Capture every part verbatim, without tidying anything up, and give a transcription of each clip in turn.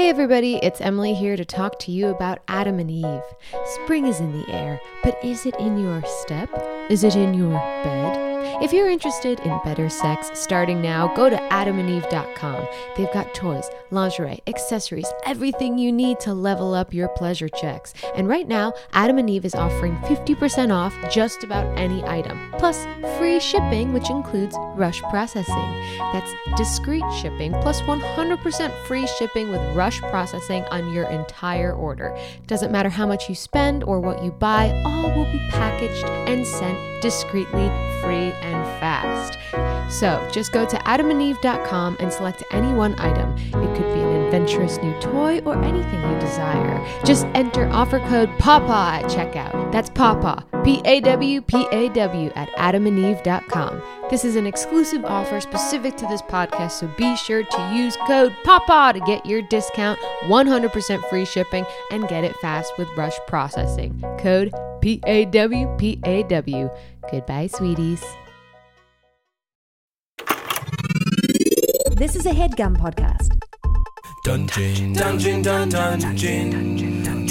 Hey everybody, it's Emily here to talk to you about Adam and Eve. Spring is in the air, but is it in your step? Is it in your bed? If you're interested in better sex starting now, go to adam and eve dot com. They've got toys, lingerie, accessories, everything you need to level up your pleasure checks. And right now, Adam and Eve is offering fifty percent off just about any item, plus free shipping, which includes rush processing. That's discreet shipping, plus one hundred percent free shipping with rush processing on your entire order. Doesn't matter how much you spend or what you buy, all will be packaged and sent discreetly, free, and fast. So just go to adam and eve dot com and select any one item. It could be an adventurous new toy or anything you desire. Just enter offer code PAWPAW at checkout. That's PAWPAW, P A W P A W at adam and eve dot com. This is an exclusive offer specific to this podcast, so be sure to use code PAWPAW to get your discount, one hundred percent free shipping, and get it fast with rush processing. Code P A W P A W. Goodbye, sweeties. This is a HeadGum podcast. Dungeon, dungeon, dun, dungeon, dungeon,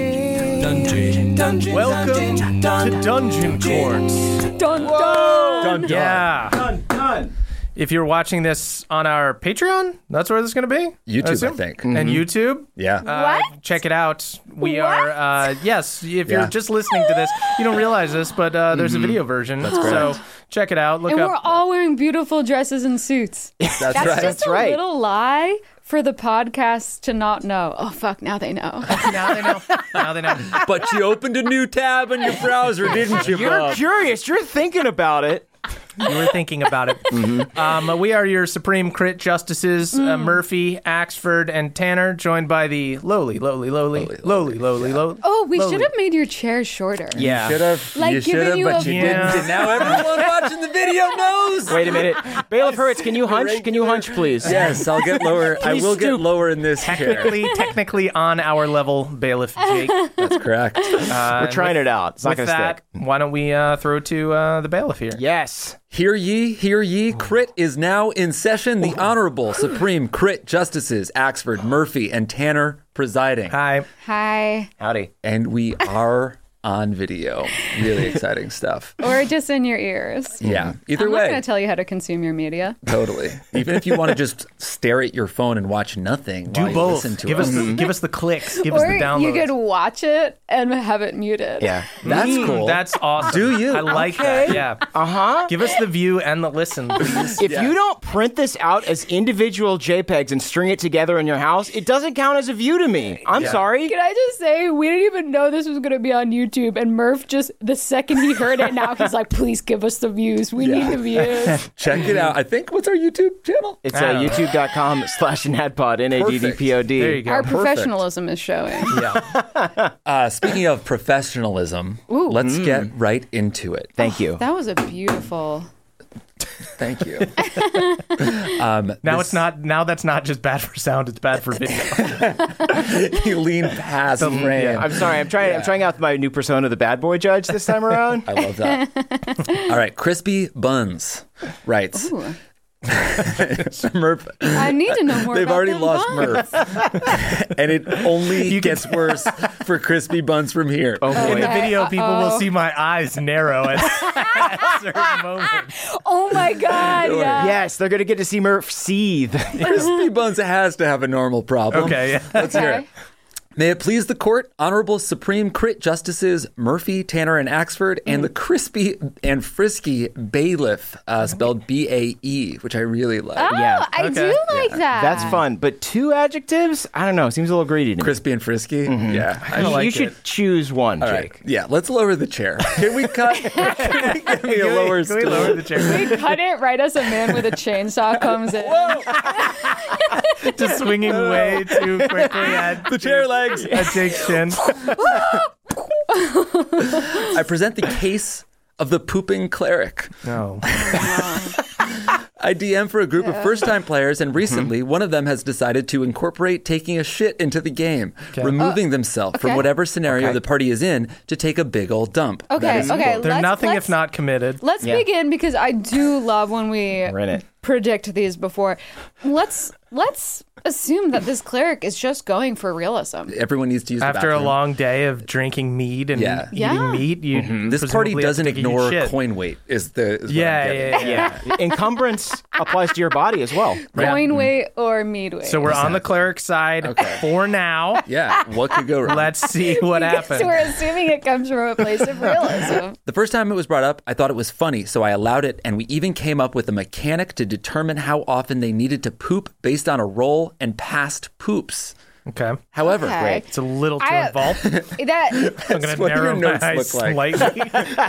dungeon, dungeon. Welcome to Dungeon Court. Dun dun. Dun dun. Yeah. Dun dun. If you're watching this on our Patreon, that's where this is going to be. YouTube, I, assume? think. And Mm-hmm. YouTube. Yeah. Uh, What? Check it out. We What? are, uh, yes, if Yeah. you're just listening to this, you don't realize this, but uh, there's a video version. That's correct. So check it out. Look And up. we're all wearing beautiful dresses and suits. That's, That's right. just That's a a right. little lie for the podcast to not know. Oh, fuck, now they know. Now they know. Now they know. But you opened a new tab on your browser, didn't you, You're Bob? curious. You're thinking about it. You were thinking about it. Mm-hmm. Um, we are your Supreme Crit Justices, uh, Murphy, Axford, and Tanner, joined by the lowly, lowly, lowly, lowly, lowly, lowly, lowly. Oh, we lowly. should have made your chair shorter. Yeah. Should have. Like you should giving have, you but a- you Yeah. didn't. And now everyone watching the video knows. Wait a minute. Bailiff Hurwitz, can you hunch? Can you hunch, please? Yes, I'll get lower. I Please will get stoop. lower in this chair. Technically, technically on our level, Bailiff Jake. That's correct. Uh, We're trying it out. It's not With going to that, stick. why don't we uh, throw to uh, the Bailiff here? Yes. Hear ye, hear ye, Crit is now in session. The Honorable Supreme Crit Justices, Axford, Murphy, and Tanner presiding. Hi. Hi. Howdy. And we are on video. Really exciting stuff. Or just in your ears. Yeah. Either I'm way. not going to tell you how to consume your media. Totally. Even if you want to just stare at your phone and watch nothing Do while you both. listen to Give us. us, the, give us the clicks. Give us Or the downloads. you could watch it and have it muted. Yeah. That's Mm, cool. That's awesome. Do you? I like Okay. that. Yeah. Uh-huh. Give us the view and the listen, please. If Yeah. you don't print this out as individual JPEGs and string it together in your house, it doesn't count as a view to me. I'm Yeah. sorry. Can I just say, we didn't even know this was going to be on YouTube, and Murph just, the second he heard it, now he's like, please give us the views. We Yeah. need the views. Check it out. I think, what's our YouTube channel? It's I uh, don't know. youtube.com slash NADPOD, N A D D P O D. There you go. Our Perfect. professionalism is showing. Yeah. Uh, speaking of professionalism, Ooh. let's get right into it. Thank you. That was a beautiful... Thank you. um, Now this- it's not. Now that's not just bad for sound. It's bad for video. You lean past The- frame. yeah. I'm sorry. I'm trying. I'm trying out my new persona, the bad boy judge, this time around. I love that. All right, Crispy Buns writes. Ooh. Murph, I need to know more they've about already them lost buns. Murph. And it only You can- gets worse for Crispy Buns from here. Oh In boy. the video, people will Uh-oh. see my eyes narrow at, at certain moments. Oh my God, yeah. Yes, they're gonna get to see Murph seethe. Crispy Buns has to have a normal problem. Okay. Yeah. Let's hear it. Okay. May it please the court, Honorable Supreme Crit Justices Murphy, Tanner, and Axford, and the crispy and frisky bailiff, uh, spelled B A E, which I really like. Oh, Yeah. I Okay. do like that. That's fun, but two adjectives? I don't know. Seems a little greedy to me. Crispy and frisky? Yeah. I you, like you should it. choose one, All Jake. right. Yeah, let's lower the chair. Can we cut? Can we get me a lower Can we stool? lower the chair? We cut it right as a man with a chainsaw comes in. Just swinging way too quickly at The chair legs. at Jake's chin. I present the case of the pooping cleric. No. I D M for a group of first-time players, and recently one of them has decided to incorporate taking a shit into the game, removing themselves from okay. whatever scenario Okay. the party is in to take a big old dump. That Okay, is okay. cool. They're let's, nothing let's, if not committed. Let's Yeah. begin because I do love when we We're in it. predict these before. Let's let's assume that this cleric is just going for realism. Everyone needs to use the After a bathroom. long day of drinking mead and Yeah. eating Yeah. meat, you This party presumably have doesn't to take a huge ignore shit. coin weight. Is the is what Yeah, I'm getting. yeah, yeah. Yeah. Encumbrance applies to your body as well. Coin weight or mead weight. So we're on the cleric side Okay. for now. Yeah, what could go wrong? Let's see what happens. So we're assuming it comes from a place of realism. The first time it was brought up, I thought it was funny, so I allowed it, and we even came up with a mechanic to determine how often they needed to poop based on a roll and past poops. Okay. However, Okay. great. It's a little too I- involved. That I'm going to what your narrow my notes eyes look like. slightly.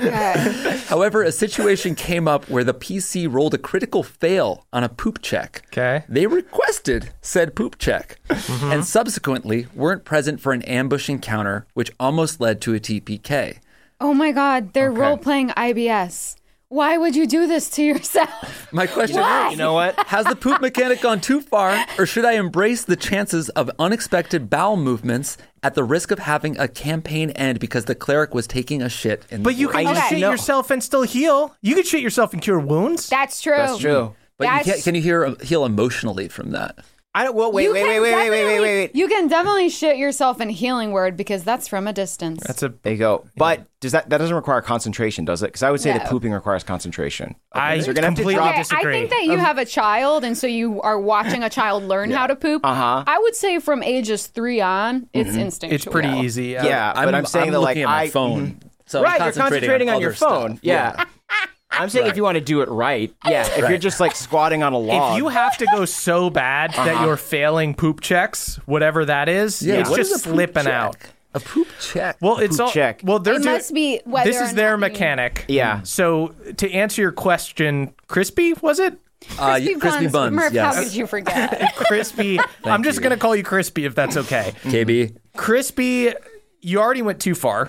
However, a situation came up where the P C rolled a critical fail on a poop check. Okay. They requested said poop check, Mm-hmm. and subsequently weren't present for an ambush encounter, which almost led to a T P K. oh my God, they're role playing I B S. Why would you do this to yourself? My question Why? is, You know what? has the poop mechanic gone too far, or should I embrace the chances of unexpected bowel movements at the risk of having a campaign end because the cleric was taking a shit in the But you woods? can I just just shit know. yourself and still heal. You can shit yourself and cure wounds. That's true. That's true. But you That's- can't, can you hear heal emotionally from that? I don't. Well, wait, You wait, can wait, wait, wait, wait, wait, definitely- wait, wait. You can definitely shit yourself in healing word because that's from a distance. That's a. There you go. But does that that doesn't require concentration, does it? Because I would say that No. pooping requires concentration. I so you're gonna have to completely drop. Okay, I disagree. think that you have a child, and so you are watching a child learn how to poop. Uh-huh. I would say from ages three on, it's instinctual. It's pretty easy. Yeah, but I'm, saying that like looking at my I, phone. So right, I'm you're concentrating on your other phone. stuff. Yeah. I'm saying if you want to do it right, yeah. If you're Right. just like squatting on a log, If you have to go so bad that you're failing poop checks, whatever that is, Yeah, it's what just is a poop slipping check? out. A poop check. Well, it's poop all check. well. They're It doing- must be whether This or is their not you- mechanic. Yeah. So to answer your question, crispy was it? Uh, Crispy, crispy buns. buns. Murph, yes. how could you forget? Crispy. I'm just you. gonna call you crispy if that's okay. K B. Crispy, you already went too far.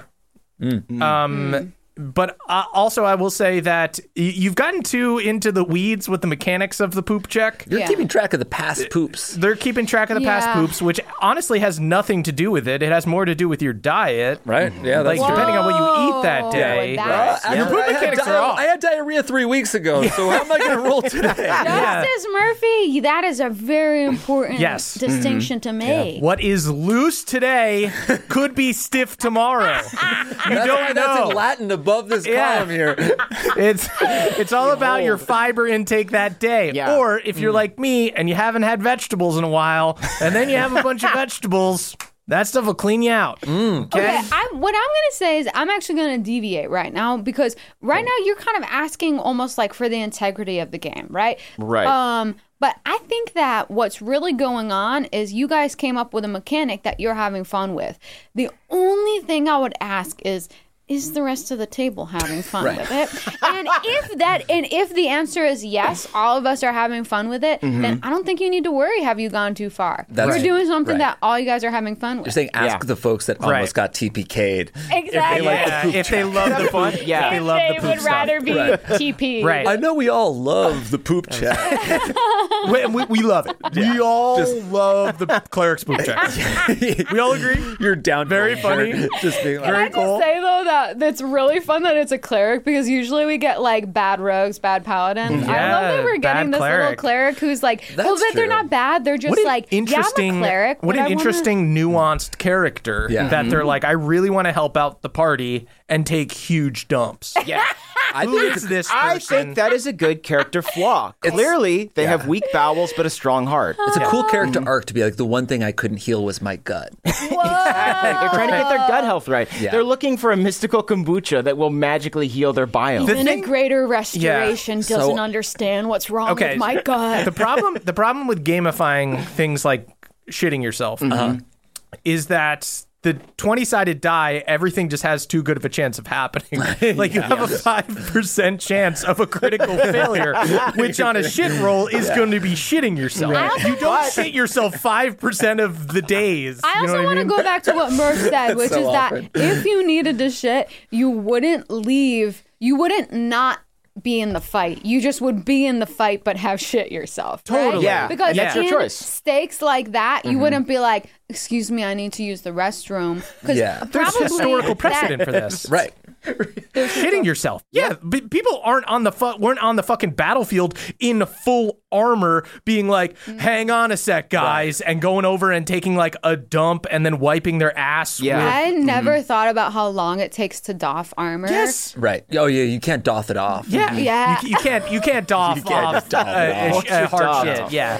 Um, but uh, also, I will say that y- you've gotten too into the weeds with the mechanics of the poop check. You're Yeah. keeping track of the past poops. They're keeping track of the past Yeah. poops, which honestly has nothing to do with it. It has more to do with your diet. Right? Yeah, that's Like, true. depending on what you eat that Whoa, day. that's- I, Your had- poop I had mechanics di- are off. I had diarrhea three weeks ago, so how am I going to roll today? Justice Murphy, that is a very important Yes. distinction to make. What is loose today could be stiff tomorrow. You That's why don't that's know. in Latin above this Yeah. column here. It's it's all about your fiber intake that day. Yeah. Or if you're like me and you haven't had vegetables in a while, and then you have a bunch of vegetables, that stuff will clean you out. Okay. Okay, I'm, what I'm going to say is I'm actually going to deviate right now because right now you're kind of asking almost like for the integrity of the game, right? Right. Um, but I think that what's really going on is you guys came up with a mechanic that you're having fun with. The only thing I would ask is, is the rest of the table having fun Right. with it? And if that, and if the answer is yes, all of us are having fun with it, then I don't think you need to worry. Have you gone too far? That's You're right. doing something Right. that all you guys are having fun with. You're saying ask Yeah. the folks that Right. almost got T P K'd. Exactly. Yeah, if they love the fun. poop, Yeah. if they love the they poop would stuff. rather be Right. T P. Right. I know we all love the poop check. we, we, we love it. We all love the cleric's poop check. We all agree. You're down. Very for funny. it. Just being like, Can I Very cool. just say though that that's really fun that it's a cleric because usually we get like bad rogues, bad paladins. I Yeah, love that we're getting bad this little cleric. cleric who's like, well, That's but they're true. not bad. They're just What an like, interesting, yeah, I'm a cleric. what but an I wanna- interesting, nuanced character. Yeah. That they're like, I really want to help out the party and take huge dumps. yeah. I Who think is it's, this I person? think that is a good character flaw. Clearly, they have weak bowels but a strong heart. it's a cool character arc to be like the one thing I couldn't heal was my gut. Exactly. They're trying to get their gut health right. Yeah. They're looking for a mystical kombucha that will magically heal their biome. The Even thing- a greater restoration So- doesn't understand what's wrong Okay. with my gut. the problem the problem with gamifying things like shitting yourself is that the twenty-sided die, everything just has too good of a chance of happening. Like you have a five percent chance of a critical failure, which on a shit roll is going to be shitting yourself. You don't shit yourself five percent of the days. I you know also what want I to mean? go back to what Murph said, which so is awkward. that if you needed to shit, you wouldn't leave. You wouldn't not be in the fight. You just would be in the fight, but have shit yourself. right? Totally. Yeah, Because and that's your in choice. stakes like that, you wouldn't be like, "Excuse me, I need to use the restroom." Because Yeah. There's probably historical that- precedent for this. Right. Shitting yourself. Yeah, but people aren't on the fu- weren't on the fucking battlefield in full armor being like, hang on a sec, guys, and going over and taking like a dump and then wiping their ass. Yeah. with- I never thought about how long it takes to doff armor. Yes. Right. Oh, yeah, you can't doff it off. Yeah. Yeah. You, you can't you can't doff You can't off just doff it uh, off. uh, uh, hard Doff. shit. Yeah.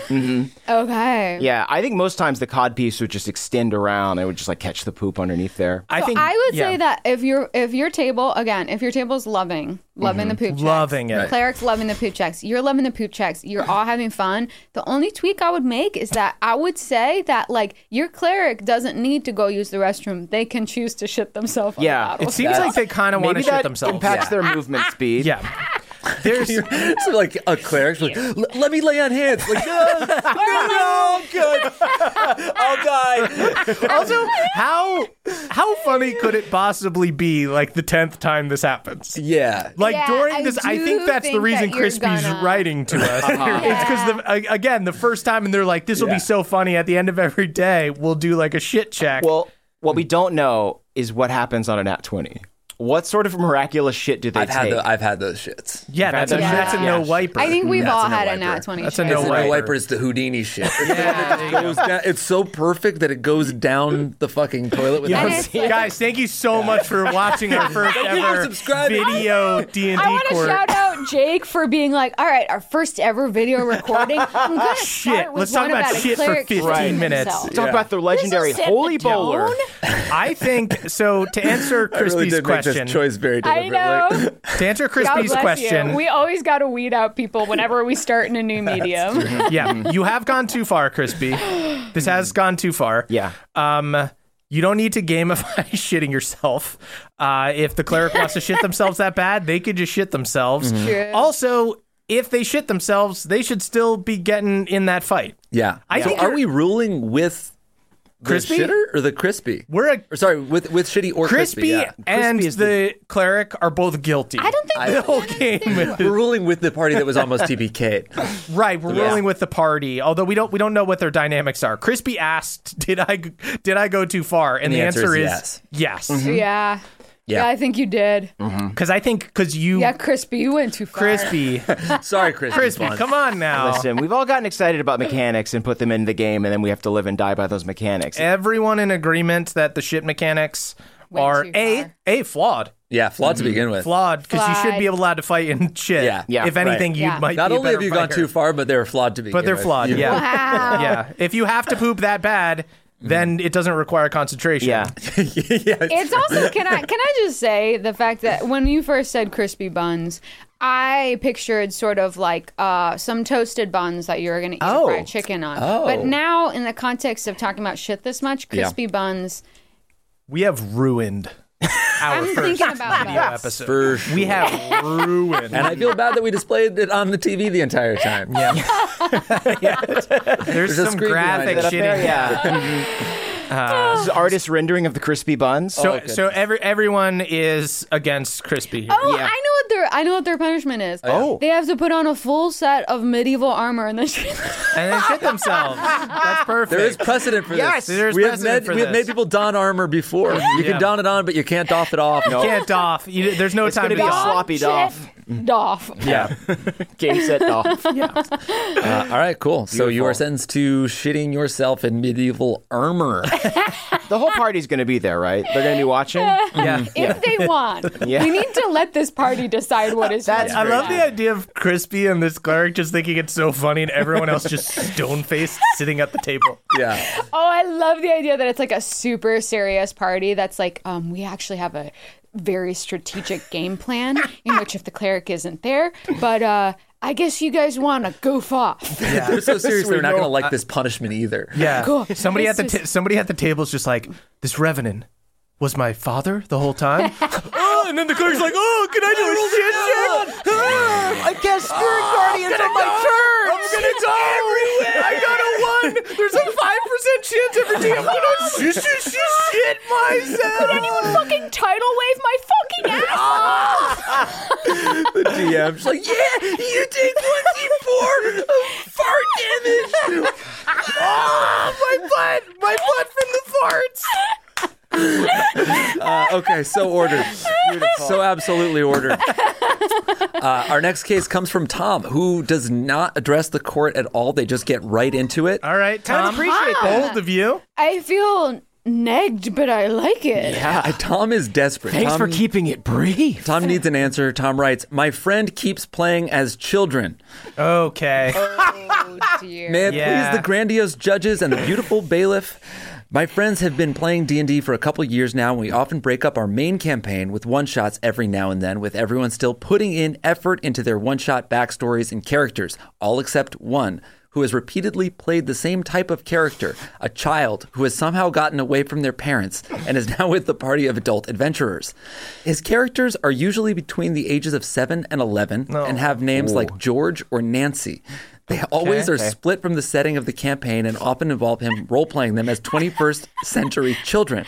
Okay. Yeah, I think most times the cod piece would just extend around. It would just like catch the poop underneath there. I So think I would yeah. say that if your if your table again, if your table's loving, loving the poop checks, Loving it. cleric's loving the poop checks, you're loving the poop checks, you're all having fun. The only tweak I would make is that I would say that like your cleric doesn't need to go use the restroom; they can choose to shit themselves. On Yeah, the it battle. It seems like they kind of want to Maybe shit that themselves. impacts Yeah. their movement speed. Yeah. There's So like a cleric's like, "L- let me lay on hands. Like, no, no, no, I'm good. I'll die. also how how funny could it possibly be like the tenth time this happens? Yeah. Like Yeah, during I this, I do think that's the think reason that you're Crispy's gonna- writing to us. It's because the again the first time, and they're like, "This will Yeah. be so funny." At the end of every day, we'll do like a shit check. Well, what we don't know is what happens on a nat twenty. What sort of miraculous shit do they I've take? had the, I've had those shits. yeah, that's a, Yeah. that's a no wiper. I think we've That's all a no had a wiper. nat twenty. That's a shit. no It's the wiper. no wiper. It's the Houdini shit. It's, Yeah, there you it goes down, it's so perfect that it goes down the fucking toilet with And us. it's like- Guys, thank you so much for watching our first Thank you for ever subscribing. video D and I D want to court. shout out Jake for being like, all right, our first ever video recording. I'm gonna Shit, start with let's talk one about about a shit for cleric fifteen shitting minutes. himself. Talk about the legendary This is set Holy the tone. Bowler. I think so. To answer I really Crispy's did make question, this choice very I deliberately. know. to answer God Crispy's bless question, you. We always got to weed out people whenever we start in a new medium. yeah, you have gone too far, Crispy. This has gone too far. Yeah. Um, you don't need to gamify shitting yourself. Uh, if the cleric wants to shit themselves that bad, they could just shit themselves. True. Also, if they shit themselves, they should still be getting in that fight. Yeah. I so think are you're- we ruling with the Crispy? shitter or the crispy? We're a Or sorry, with with shitty or Crispy, crispy. Yeah. and Crispy is the cleric are both guilty. I don't think the whole game. We're ruling with the party that was almost T B K'd. Right, we're Yeah. rolling with the party. Although we don't we don't know what their dynamics are. Crispy asked, "Did I did I go too far?" And, the the, answer answer, is is yes. Yeah. Yeah. Yeah, I think you did. Because I think because you, Yeah, Crispy, you went too far. Crispy, Sorry, crispy. Crispy, Buns. come on now. Listen, we've all gotten excited about mechanics and put them in the game, and then we have to live and die by those mechanics. Everyone in agreement that the shit mechanics Went are too a far. a flawed, Yeah, flawed to begin with. flawed because you should Flawed. be allowed to fight in shit. Yeah. Yeah, If anything, right. you Yeah. might. Not be a only have better you gone fighter. too far, but they're flawed to begin but they're with. flawed. You- Yeah, Wow. yeah. If you have to poop that bad, then it doesn't require concentration. Yeah. yeah. It's also can I can I just say the fact that when you first said crispy buns, I pictured sort of like uh, some toasted buns that you were going to eat Oh. fried chicken on. Oh. But now, in the context of talking about shit this much, Yeah. crispy buns. We have ruined our I'm first thinking about video that. episode. For sure. We have ruined. And I feel bad that we displayed it on the T V the entire time. Yeah. There's, There's a some screen behind graphic it. Up there, shitting. yeah. This is artist rendering of the crispy buns. So, Oh, so every everyone is against Crispy here. Oh, Yeah. I know what their I know what their punishment is. Oh. They have to put on a full set of medieval armor and then. And then shit themselves. That's perfect. There is precedent for Yes. this. There's we have, precedent made, for we have this. made people don armor before. You Yeah. can don it on, but you can't doff it off. You can't doff. You, there's no time gonna to be a doff. sloppy doff. Doff. Yeah. Game set off. Uh, all right, cool. So you are sentenced to shitting yourself in medieval armor. The whole party's going to be there, right? They're going to be watching. Yeah. If they want, Yeah. we need to let this party decide what is. That's fun I for love the them. idea of Crispy and this cleric just thinking it's so funny and everyone else just stone-faced sitting at the table. Yeah. Oh, I love the idea that it's like a super serious party that's like, um, we actually have a very strategic game plan in which if the cleric isn't there, but uh, I guess you guys want to goof off. They're so serious, they're not know- going to like this punishment either. Yeah. Cool. Somebody It's at the just- ta- somebody at the table is just like, this revenant was my father the whole time. Oh, and then the cleric's like, oh, can I do a shit check? Ah, I guess Spirit Guardians on my turn. I'm gonna go everywhere. I got a one. There's a five percent chance every day I'm gonna shit, shit, shit, shit myself. Did anyone fucking tidal wave my fucking ass? The D M's like, yeah, you take one d four of fart damage. Oh, my butt, my butt from the farts. Uh, okay, so ordered. So absolutely ordered. Uh, our next case comes from Tom, who does not address the court at all. They just get right into it. All right, Tom. appreciate that. Bold of you. I feel negged, but I like it. Uh, Tom is desperate. Thanks Tom, for keeping it brief. Tom needs an answer. Tom writes, my friend keeps playing as children. Okay. Oh, dear. May it Yeah. please the grandiose judges and the beautiful bailiff. My friends have been playing D and D for a couple years now, and we often break up our main campaign with one-shots every now and then, with everyone still putting in effort into their one-shot backstories and characters, all except one, who has repeatedly played the same type of character, a child who has somehow gotten away from their parents and is now with the party of adult adventurers. His characters are usually between the ages of seven and eleven and have names like George or Nancy. They always are okay. split from the setting of the campaign and often involve him role-playing them as twenty-first century children.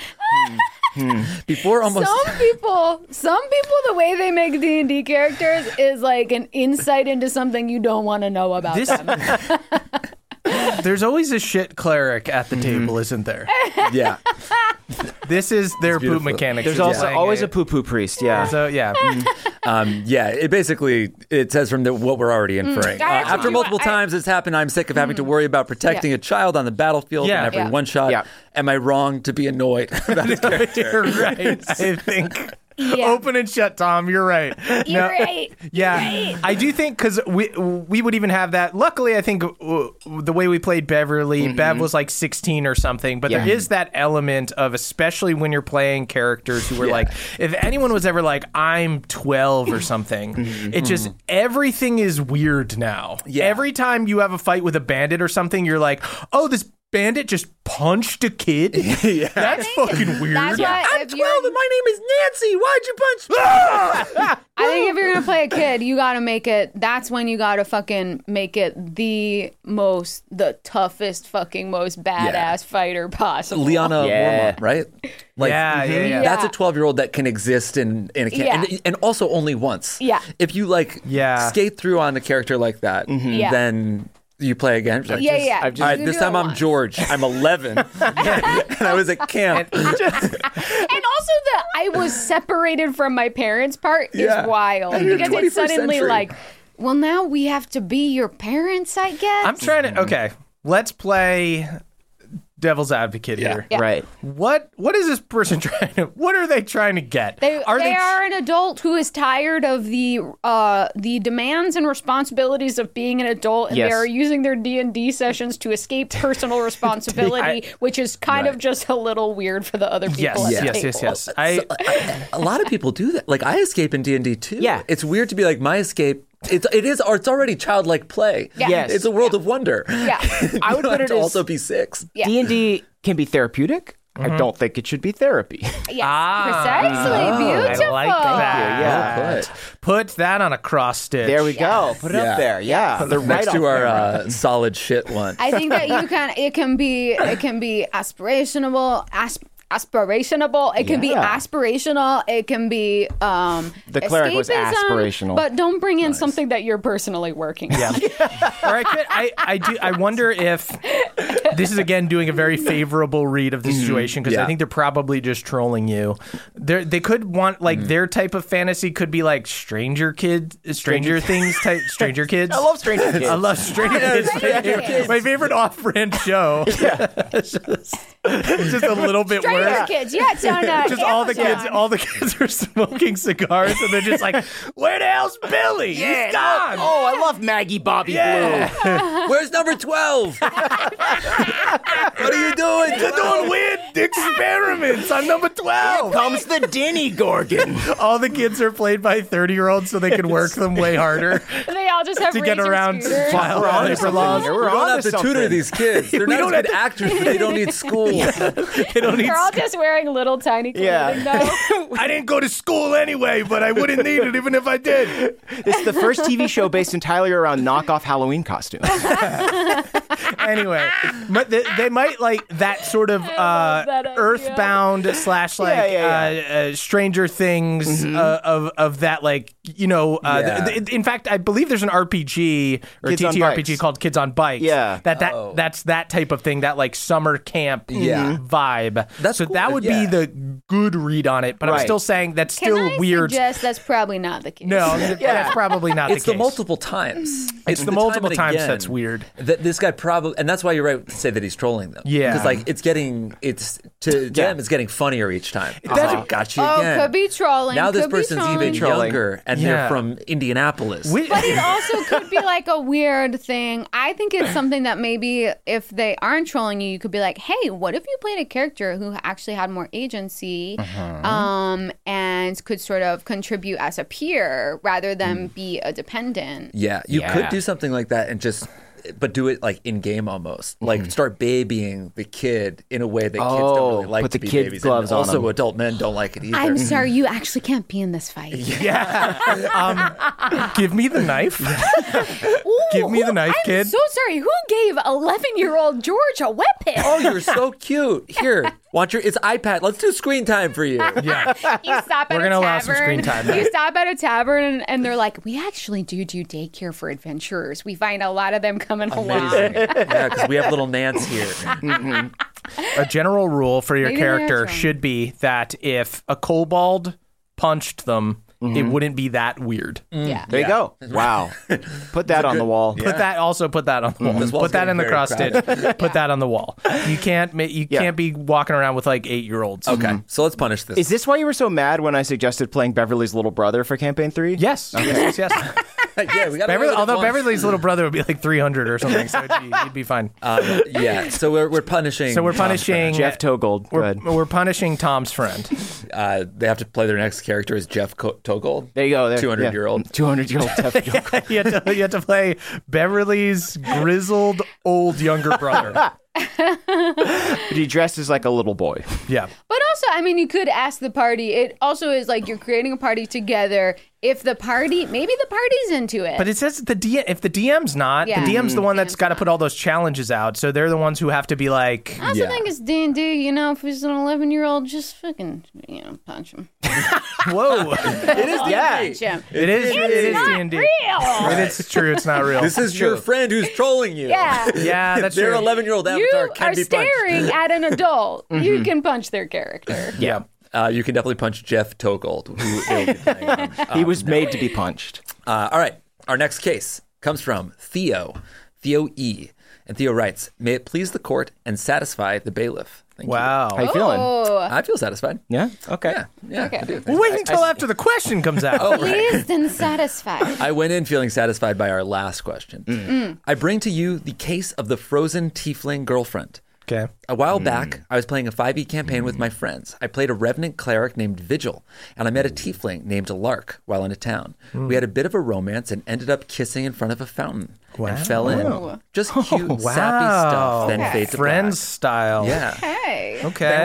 Before almost... Some people, some people, the way they make D and D characters is like an insight into something you don't want to know about This- them. There's always a shit cleric at the table, isn't there? Yeah. This is their boot beautiful. mechanic. There's is also playing always it. a poo-poo priest, yeah. So, yeah. Um, yeah, it basically, it says from the, what we're already inferring. I Uh, actually after do- multiple I- times it's happened, I'm sick of having to worry about protecting Yeah. a child on the battlefield Yeah. in every Yeah. one shot. Yeah. Am I wrong to be annoyed about his character? You're right. I think. Yeah. Open and shut, Tom. You're right. You're No- right. Yeah, I do think because we we would even have that. Luckily, I think uh, the way we played Beverly, Bev was like sixteen or something. But Yeah. there is that element of, especially when you're playing characters who were like, if anyone was ever like, I'm twelve or something, it just everything is weird now. Yeah. Every time you have a fight with a bandit or something, you're like, oh, this bandit just punched a kid. Yeah. That's fucking weird. That's why I'm if you're, twelve and my name is Nancy. Why'd you punch? I think if you're gonna play a kid, you gotta make it. That's when you gotta fucking make it the most, the toughest, fucking most badass fighter possible. Liana Yeah. Mormont, right? Like, Yeah, yeah, yeah. That's a Yeah. twelve-year-old that can exist in, in a camp. Yeah. And, and also only once. Yeah. If you, like, Yeah. skate through on a character like that, Yeah. then you play again. Like, Yeah, yeah. I've just- All right, You this do time it I'm once. George. I'm eleven. And I was at camp. And also the I was separated from my parents part Yeah. is wild And you're because it's twenty-first suddenly century. like, well, now we have to be your parents, I guess. I'm trying to. Okay, let's play devil's advocate Yeah. here. Yeah. Right. What what is this person trying to? What are they trying to get? They, are they tr- are an adult who is tired of the uh, the demands and responsibilities of being an adult, and Yes. they are using their D and D sessions to escape personal responsibility, which is kind of just a little weird for the other people Yes, at yes, the yes, table. yes, I A lot of people do that. Like, I escape in D and D too. Yeah. It's weird to be like, my escape. It's it is or it's already childlike play. Yeah. Yes. It's a world of wonder. Yeah. I would You put have it to as also be six. Yeah. D and D can be therapeutic. I don't think it should be therapy. Yes, Ah. precisely. Beautiful. I like that. Well Yeah. Put that on a cross stitch. There we go. Put it Yeah. up there. Yeah. They're right Next off to our camera. uh, solid shit one. I think that you can. It can be. It can be aspirational. Asp- aspirational. It can be Yeah. aspirational. It can be um The cleric was escapism, aspirational. But don't bring in something that you're personally working on. Or I could. I, I do. I wonder if this is again doing a very favorable read of the situation because Yeah. I think they're probably just trolling you. They they could want like their type of fantasy could be like Stranger Kids, Stranger Things type, Stranger Kids. I love Stranger Kids. I love Stranger Kids. Stranger Kids. My favorite off-brand show. it's just, it's just a little bit Stranger worse. Kids, yeah, it's on uh, Just all the Amazon. kids, all the kids are smoking cigars, and they're just like, "Where the hell's Billy? Yeah, He's gone." Oh, I love Maggie Bobby Yeah. Blue. Where's number twelve? What are you doing? They're doing weird experiments on number twelve. Comes the Denny Gorgon. All the kids are played by thirty-year-olds so they can work them way harder They all just have to get racing around scooters. file We're on to labor something laws. here. We're We don't on have to tutor something. these kids. They're We not don't as good have actors, but they don't need school. They don't need They're all school. just wearing little tiny clothing, Yeah. though. I didn't go to school anyway, but I wouldn't need it even if I did. It's the first T V show based entirely around knockoff Halloween costumes. Anyway, but they, they might like that sort of uh, uh, that idea. Earthbound slash like Yeah, yeah, Uh, uh, Stranger Things uh, of of that like you know. Uh, Yeah. th- th- in fact, I believe there's an R P G or Kids on T T R P G Bikes. called Kids on Bikes. Yeah. that that Oh. that's that type of thing. That like summer camp Yeah. vibe. That's so cool, that would yeah. be the good read on it. But I'm Right. still saying that's Can still I weird. suggest that's probably not the case? No, th- that's probably not It's the the case. multiple times. It's the time multiple and times again that's weird. That this guy probably, and that's why you're right to say that he's trolling them. Yeah. because like it's getting, it's to them, it's getting funnier each time. It's does- like, got you Oh, again. could be trolling. Now this could be person's trolling. even Trolling. younger, and Yeah. they're from Indianapolis. We- But it also could be like a weird thing. I think it's something that maybe if they aren't trolling you, you could be like, hey, what if you played a character who actually had more agency um, and could sort of contribute as a peer rather than be a dependent? Yeah, you Yeah. could do something like that and just, but do it like in game almost. Like start babying the kid in a way that kids don't Oh, really like put to the be kid babies. gloves and on also, them. adult men don't like it either. I'm sorry, you actually can't be in this fight. Yeah. um, give me the knife. Give me the knife, I'm kid. so sorry. Who gave eleven-year-old George a weapon? Oh, you're so cute. Here, want your? It's iPad. Let's do screen time for you. Yeah. You stop at We're a gonna allow tavern. some screen time. You stop at a tavern and, and they're like, we actually do do daycare for adventurers. We find a lot of them coming along. Yeah, because we have little Nance here. A general rule for your Maybe character that's wrong. should be that if a kobold punched them, it wouldn't be that weird. Yeah. There you go. Wow. Put that on the wall. Put that. Also, put that on the wall. This wall's Put that in the getting cross very stitch. Put that on the wall. You can't. ma- You Yeah. can't be walking around with like eight year olds. Okay, so let's punish this. Is this why you were so mad when I suggested playing Beverly's little brother for campaign three? Yes. Yes. Yes. yes. yeah, we got Beverly, although Beverly's little brother would be like three hundred or something, so it'd be, you'd be fine. Um, yeah, so we're we're punishing. So we're Tom's punishing Jeff Togold. Go We're, ahead. we're punishing Tom's friend. friend. Uh, they have to play their next character as Jeff Co- Togold. There you go. two hundred year old. two hundred year old Jeff Togold. you, have to, you have to play Beverly's grizzled old younger brother. But he dresses like a little boy. Yeah. But also, I mean, you could ask the party. It also is like you're creating a party together. If the party, maybe the party's into it. But it says the D if the D M's not, Yeah. the D M's the one that's D M's got to not. put all those challenges out. So they're the ones who have to be like, I also Yeah. think it's D and D, you know, if he's an eleven-year-old, just fucking, you know, punch him. whoa. It is Yeah. Punch him. It is. It is not D and D. real. It is true. It's not real. This is your friend who's trolling you. Yeah. yeah, that's Their true. eleven year old You avatar can are be punched. staring at an adult. You can punch their character. Yeah. Uh, you can definitely punch Jeff Togold, who will be playing him. He was made to be punched. Uh, all right. Our next case comes from Theo, Theo E. And Theo writes, may it please the court and satisfy the bailiff. Thank Wow. How you feeling? Oh, you. I feel satisfied. Yeah? Okay. Yeah. Yeah. Okay. I do. Well, wait until after the question comes out. Oh, right. pleased and satisfied. I went in feeling satisfied by our last question. I bring to you the case of the frozen tiefling girlfriend. Okay. A while back, I was playing a five e campaign with my friends. I played a revenant cleric named Vigil, and I met a tiefling named Lark while in a town. We had a bit of a romance and ended up kissing in front of a fountain and fell in. Just cute, Wow. sappy stuff, then Okay. fade to Friends style. black. Hey. Okay.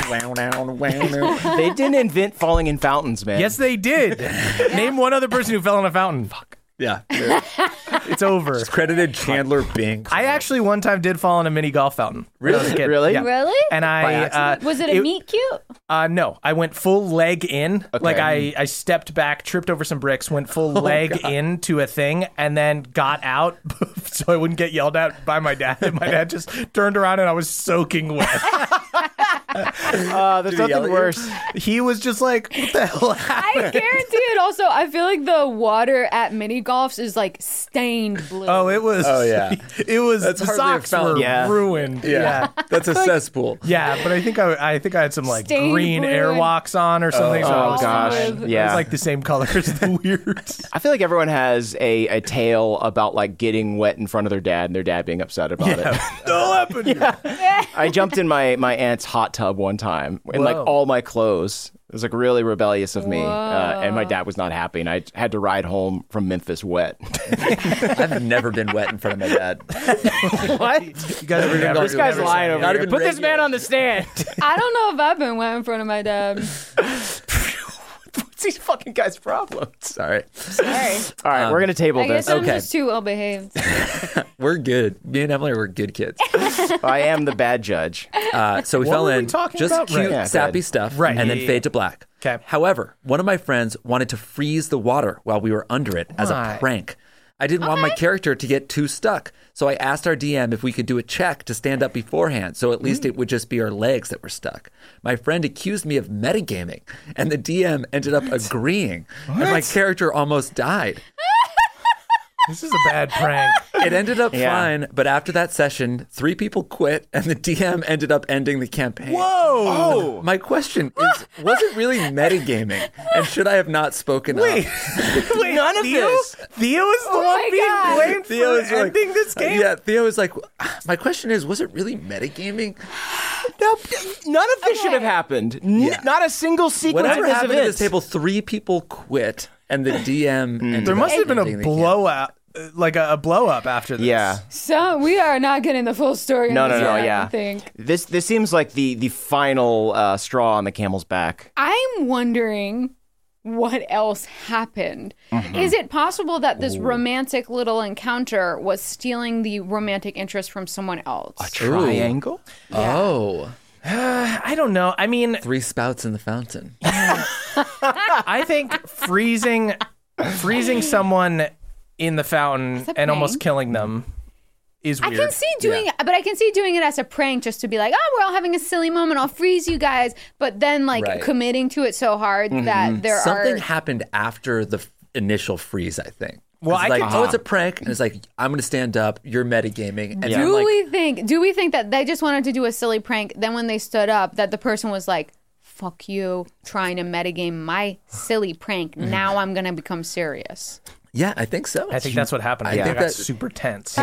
Yeah. They didn't invent falling in fountains, man. Yes, they did. Name one other person who fell in a fountain. Fuck. yeah. It's over. Credited Chandler Bing. I actually one time did fall in a mini golf fountain. when I was a kid. Really? Yeah. Really? And I uh, Was it a meet cute? Uh, no, I went full leg in. Like I, I stepped back, tripped over some bricks, went full leg into a thing, and then got out so I wouldn't get yelled at by my dad. And my dad just turned around and I was soaking wet. Uh, there's Did he yell nothing at you? worse. He was just like, "What the hell happened?" I guarantee it. Also, I feel like the water at mini golfs is like stained blue. Oh, it was. Oh, yeah. It was. That's the hardly a socks fountain. were Yeah. ruined. Yeah. That's a cesspool. Yeah, but I think I, I think I had some like Stained green blue airwalks on or something. so I Oh, was gosh. fine. It was Yeah. like the same color as the weird. I feel like everyone has a, a tale about like getting wet in front of their dad and their dad being upset about it. That'll happen. I jumped in my, my aunt's hot tub one time in like Whoa. all my clothes. It was like really rebellious of me. Uh, and my dad was not happy. And I had to ride home from Memphis wet. I've never been wet in front of my dad. What? You guys are never, This guy's never lying said over Not here. even Put this regular. man on the stand. I don't know if I've been wet in front of my dad. these fucking guys' problems? Sorry. Sorry. All right, we're gonna table I guess this. I'm Okay. just too well behaved. We're good. Me and Emily were good kids. I am the bad judge. Uh, so we What fell were we in talking just about? cute, Right. Yeah, sappy good. stuff, Right, and yeah, then yeah, fade to black. 'Kay. However, one of my friends wanted to freeze the water while we were under it as Why? a prank. I didn't want my character to get too stuck, so I asked our D M if we could do a check to stand up beforehand, so at least it would just be our legs that were stuck. My friend accused me of metagaming, and the D M ended up agreeing, and my character almost died. This is a bad prank. It ended up Yeah. fine, but after that session, three people quit, and the D M ended up ending the campaign. Whoa! My question is, was it really metagaming? And should I have not spoken Wait, up? wait, None of Theo? this. Theo is the Oh one my being God. blamed Theo for was like- ending this game? Yeah, Theo was like, my question is, was it really metagaming? No, none of this should have Okay. happened. N- Yeah. Not a single sequence Whatever of this happened at event. this table, three people quit, and the D M ended There up must have been a ending the campaign. blowout, uh, like a, a blow up after this. Yeah. So we are not getting the full story. on No, no, this no. yet, I Yeah. don't think. This this seems like the the final uh, straw on the camel's back. I'm wondering what else happened. Mm-hmm. Is it possible that this romantic little encounter was stealing the romantic interest from someone else? Triangle. Oh, I don't know. I mean, three spouts in the fountain. I think freezing freezing someone in the fountain a and almost prank. killing them is I weird. can see doing it, but I can see doing it as a prank just to be like, oh, we're all having a silly moment. I'll freeze you guys. But then, like, Right. committing to it so hard that there Something are. happened after the f- initial freeze, I think. Well, It's I like, can- oh, it's a prank, and it's like, I'm going to stand up, you're metagaming. And Yeah. then, Do like, we think? Do we think that they just wanted to do a silly prank? Then when they stood up, that the person was like, "Fuck you, trying to metagame my silly prank. Now I'm gonna become serious." yeah, I think so. I think that's what happened. I, I think think they got that- super tense.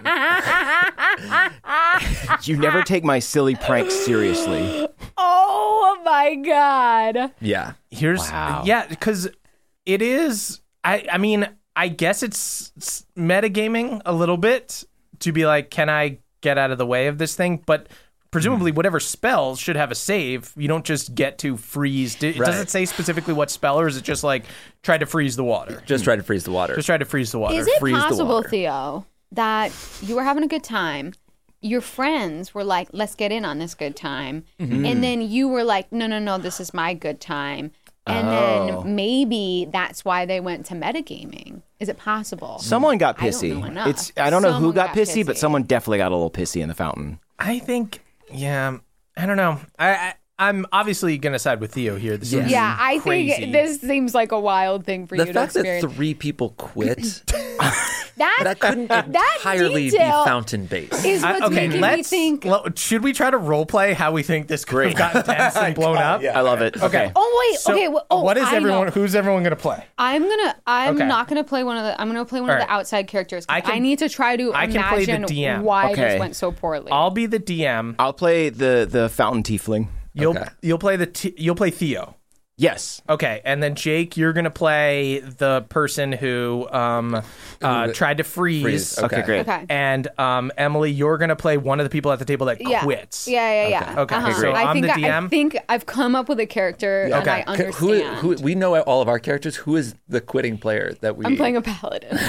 You never take my silly pranks seriously. Oh my god! Yeah. Here's Wow. yeah, because it is. I I mean, I guess it's s- metagaming a little bit to be like, can I get out of the way of this thing? But presumably, whatever spells should have a save. You don't just get to freeze. D- Right. Does it say specifically what spell, or is it just like try to freeze the water? Just try to freeze the water. Just try to freeze the water. Is it freeze the possible, water. Theo, that you were having a good time? Your friends were like, "Let's get in on this good time," Mm-hmm. and then you were like, "No, no, no, this is my good time." And Oh. then maybe that's why they went to metagaming. Is it possible? Someone got I don't pissy. know enough. It's I don't know who Someone got, got pissy, but pissy. someone definitely got a little pissy in the fountain. I think, yeah, I don't know. I, I I'm obviously gonna side with Theo here. This Yeah. is Yeah, I crazy. think this seems like a wild thing for the you to fact that experience. three people quit, that that couldn't that entirely detail be fountain based. is I- what's okay, making me let's. think. lo- should we try to role play how we think this could have gotten tense and blown up? I love it. Okay. Oh wait, So, okay. Well, oh, what is I everyone? know. Who's everyone gonna play? I'm gonna. I'm Okay. not gonna play one of the. I'm gonna play one All of right. the outside characters. 'cause I I, can- need to try to I can play the imagine D M. why Okay. this went so poorly. I'll be the D M. I'll play the the fountain tiefling. You'll Okay. you'll play the t- you'll play Theo. Yes. Okay, and then Jake, you're gonna play the person who um uh, tried to freeze. Freeze, Okay, great. okay. And um, Emily, you're gonna play one of the people at the table that yeah. quits. Yeah, yeah, yeah. Okay, Uh-huh. so I I'm think the I, D M? I think I've come up with a character and Okay. I Okay, understand. Who, who, we know all of our characters. Who is the quitting player that we? I'm playing a paladin.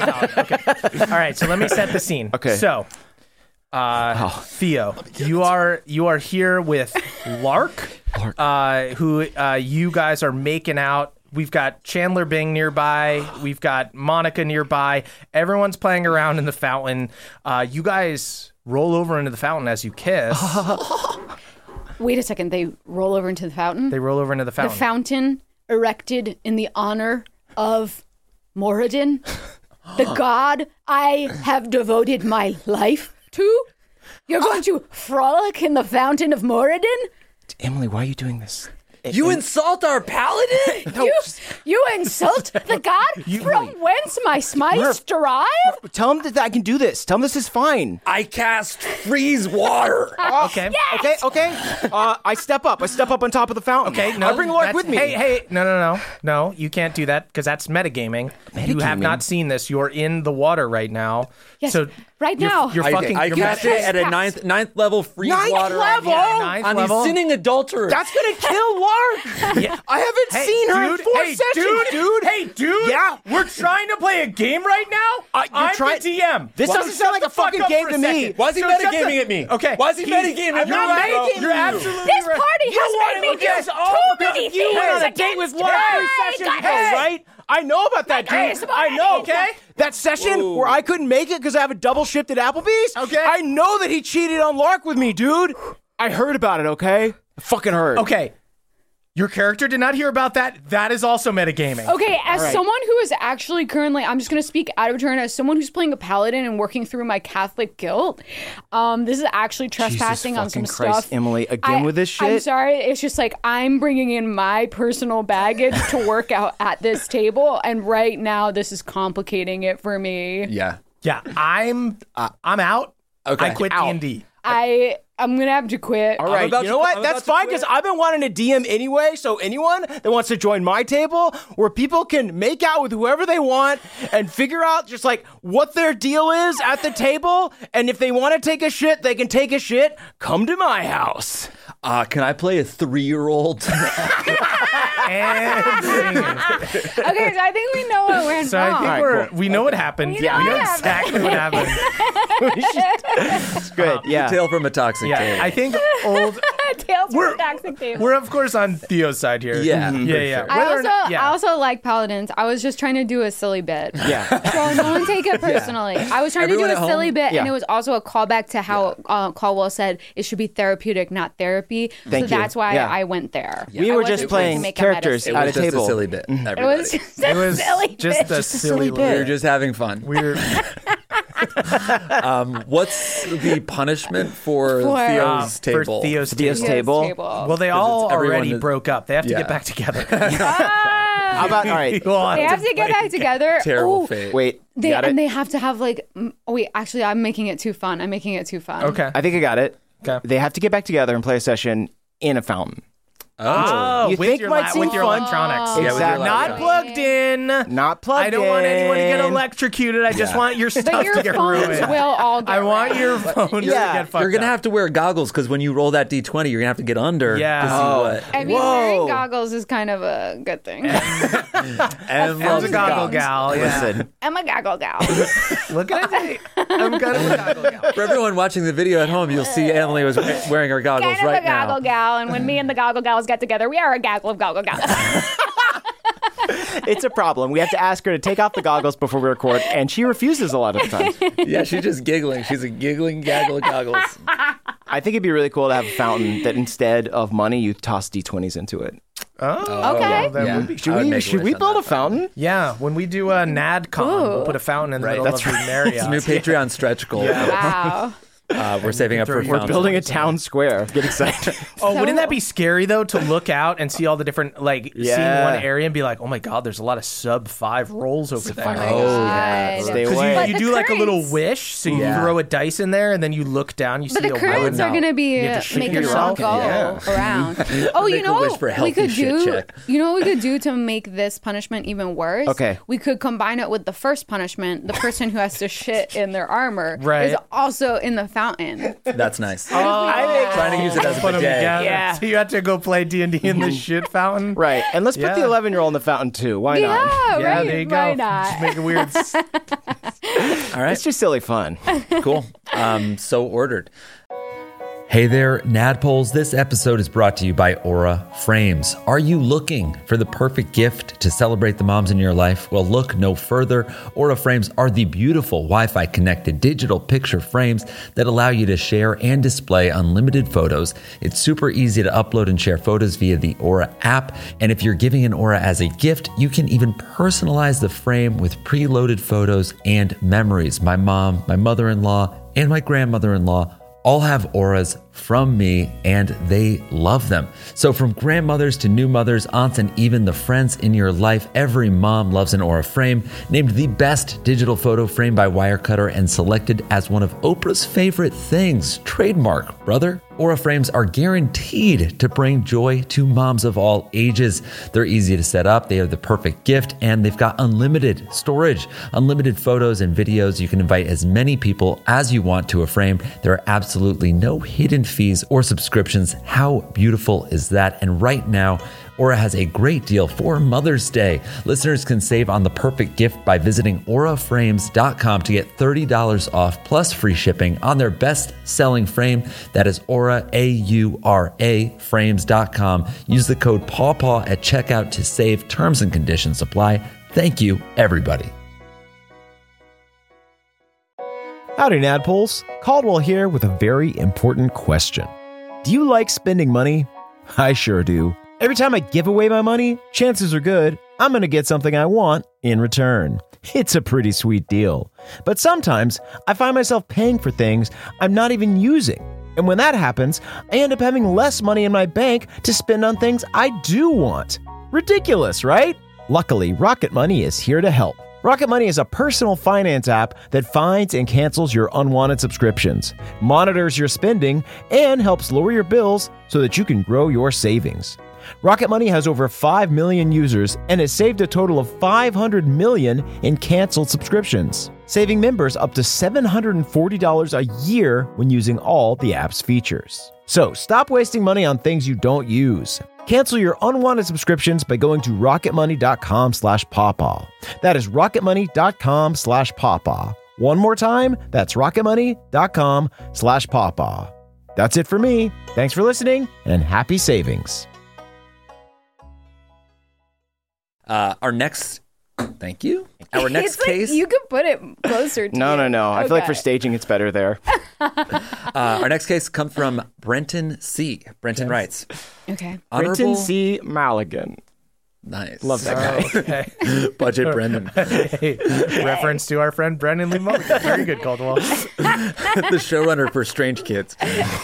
All right, so let me set the scene. Okay. So, uh, Theo, you are you are here with Lark, uh, who uh, you guys are making out. We've got Chandler Bing nearby. We've got Monica nearby. Everyone's playing around in the fountain. Uh, you guys roll over into the fountain as you kiss. Wait a second. They roll over into the fountain. They roll over into the the fountain. fountain erected in the honor of Moradin, the god I have devoted my life to. You're going to frolic in the fountain of Moradin? Emily, why are you doing this? You insult our paladin? You, you insult the god from whence my smites derive? Tell him that I can do this. Tell him this is fine. I cast freeze water. Okay. Okay, okay. Uh, I step up. I step up on top of the fountain. Okay, no, I bring Lark that's- with me. Hey, hey, no, no, no, no, you can't do that because that's metagaming. You have Metagaming? not seen this. You're in the water right now. Yes, So right now. You're I, fucking. I you're cast mad- it at a ninth ninth level freeze Ninth water level? on, Ninth on level? these sinning adulterers. That's gonna kill Lark. Yeah. I haven't Hey, seen her dude, in four hey, sessions, dude, dude. Hey, dude. Yeah. We're trying to play a game right now. Uh, you're I'm trying- the D M. This So doesn't shut sound like the a fucking fuck up game for to a me. second. Why is he So shut metagaming the- at me? Okay. Why is he He's- metagaming I'm at not me? metagaming. You're you. absolutely This right. party You has wanted made me to get do all too the- many You went on a things date with against Lark three Hey, sessions guys. ago, right? I know about that, Guys, dude. come I on. know. Okay. That session Whoa. where I couldn't make it because I have a double shift at Applebee's. Okay. I know that he cheated on Lark with me, dude. I heard about it. Okay. I fucking heard. Okay. Your character did not hear about that. That is also metagaming. Okay, as right. someone who is actually currently, I'm just going to speak out of turn, as someone who's playing a paladin and working through my Catholic guilt, um, this is actually trespassing on some fucking Christ, stuff. Emily, again I- with this I'm shit? sorry. It's just like I'm bringing in my personal baggage to work out at this table, and right now this is complicating it for me. Yeah. Yeah, I'm. Uh, I'm out. Okay. I quit D Out. and D. I I'm gonna have to quit. All right, about you to- know what? I'm That's about to fine quit. because I've been wanting to D M anyway. So anyone that wants to join my table, where people can make out with whoever they want and figure out just like what their deal is at the table, and if they want to take a shit, they can take a shit. Come to my house. Uh, can I play a three-year-old? And scene. Okay, so I think we know what went So I wrong. think All right, we're cool. we know what happened. We know we know what exactly what happened. It's good. Yeah. Tale from a toxic Yeah, tale. I think old. Tales We're- from the toxic table. We're of course on Theo's side here. Yeah, yeah, for yeah. sure. I Whether or also, not- yeah. I also like paladins. I was just trying to do a silly bit. Yeah. So no one take it personally. I was trying Everyone to at do a silly home? bit, Yeah. and it was also a callback to how uh, Caldwell said it should be therapeutic, not therapy. Thank so you. that's why Yeah. I went there. We I were wasn't just trying to playing make a meta characters scene. it at was a just table. a silly bit. It Everybody. was just a It was silly just bit. a Just a silly silly bit. We were bit. just having fun. We're Um, what's the punishment for, For- Theo's uh, table? For Theo's, Theo's table. table. Well, they all it's everyone already is- broke up. They have to Yeah. get back together. How about all right? We'll They have to get play. back together. Terrible Ooh, fate. Wait. They, got and it. they have to have like. mm, Oh wait, actually, I'm making it too fun. I'm making it too fun. Okay. I think I got it. Okay. They have to get back together and play a session in a fountain. Oh. You with think your might la- seem with your fun? electronics. Yeah, with your Exactly. Not laptop. plugged in. Not plugged I don't want anyone to get in. electrocuted. I just Yeah. want your But stuff your to get phones ruined. will all get I want wrecked. your phone Yeah, to get fucked You're going to up. have to wear goggles because when you roll that D twenty, you're going to have to get under Yeah. to see Oh. what. I mean, Whoa. wearing goggles is kind of a good thing. And I'm loves a the goggle goggles. gal. Yeah. Listen, I'm a goggle gal. Look at me. I'm kind of a goggle gal. For everyone watching the video at home, you'll see Emily was wearing her goggles kind of right a goggle now. gal, and when me and the goggle gals get together, we are a gaggle of goggle gals. it's a problem. We have to ask her to take off the goggles before we record, and she refuses a lot of the time. Yeah, she's just giggling. She's a giggling gaggle of goggles. I think it'd be really cool to have a fountain that instead of money, you toss D twenties into it. Oh, Okay. that Yeah. would be- Should I would we? make a Should we wish on build that a fountain? Yeah, when we do a NADCon, we'll Ooh. put a fountain in the Right, middle that's of the Marriott. It's a new Patreon stretch goal. Wow. Uh, we're saving up for a We're fountain. building a town square. Get excited. Oh, wouldn't that be scary though to look out and see all the different like Yeah. seeing one area and be like, oh my god, there's a lot of sub five rolls over there. Oh, yeah. God. Stay Because away. But you, you the do like a little currents- wish, so you Yeah. throw a dice in there, and then you look down, you But see the a currents one. are going to be You have to uh, shake making it all yourself. go Yeah. around. Oh, you Make a know wish for a what we healthy could shit do? check. You know what we could do to make this punishment even worse? Okay. We could combine it with the first punishment. The person who has to shit in their armor Right. is also in the fountain. That's nice. I think Trying to use it as a Put 'em bidet. together. Yeah. So you have to go play D and D in the shit fountain. Right, and let's put Yeah. the eleven-year-old in the fountain too. Why Yeah, not? Yeah, right. there you go. Why not? Just make it weird. s- All right. It's just silly fun. Cool. Um, so ordered. Hey there, Nadpoles. This episode is brought to you by Aura Frames. Are you looking for the perfect gift to celebrate the moms in your life? Well, look no further. Aura Frames are the beautiful Wi-Fi connected digital picture frames that allow you to share and display unlimited photos. It's super easy to upload and share photos via the Aura app. And if you're giving an Aura as a gift, you can even personalize the frame with preloaded photos and memories. My mom, my mother-in-law, and my grandmother-in-law all have Aura's from me, and they love them. So from grandmothers to new mothers, aunts, and even the friends in your life, every mom loves an Aura frame. Named the best digital photo frame by Wirecutter and selected as one of Oprah's favorite things. Trademark, brother. Aura frames are guaranteed to bring joy to moms of all ages. They're easy to set up, they are the perfect gift, and they've got unlimited storage, unlimited photos and videos. You can invite as many people as you want to a frame. There are absolutely no hidden fees or subscriptions. How beautiful is that? And right now, Aura has a great deal for Mother's Day. Listeners can save on the perfect gift by visiting aura frames dot com to get thirty dollars off plus free shipping on their best-selling frame. That is Aura, A U R A, frames dot com. Use the code PAWPAW at checkout to save. Terms and conditions apply. Thank you, everybody. Howdy, Nadpoles. Caldwell here with a very important question. Do you like spending money? I sure do. Every time I give away my money, chances are good I'm going to get something I want in return. It's a pretty sweet deal. But sometimes I find myself paying for things I'm not even using. And when that happens, I end up having less money in my bank to spend on things I do want. Ridiculous, right? Luckily, Rocket Money is here to help. Rocket Money is a personal finance app that finds and cancels your unwanted subscriptions, monitors your spending, and helps lower your bills so that you can grow your savings. Rocket Money has over five million users and has saved a total of five hundred million in canceled subscriptions, saving members up to seven hundred forty dollars a year when using all the app's features. So stop wasting money on things you don't use. Cancel your unwanted subscriptions by going to rocketmoney.com slash pawpaw. That is rocketmoney.com slash pawpaw. One more time, that's rocketmoney.com slash pawpaw. That's it for me. Thanks for listening and happy savings. Uh, our next, thank you. Our next It's like case. you could put it closer to No, you. no, no. I feel like for Okay. staging, it's better there. Uh, our next case comes from Brenton C. Brenton writes, Okay. Honorable, Brenton C. Maligan. nice, Love that guy. Okay. budget Brendan. Hey, reference to our friend Brendan Lee Mulligan. Very good, Caldwell. The showrunner for Strange Kids.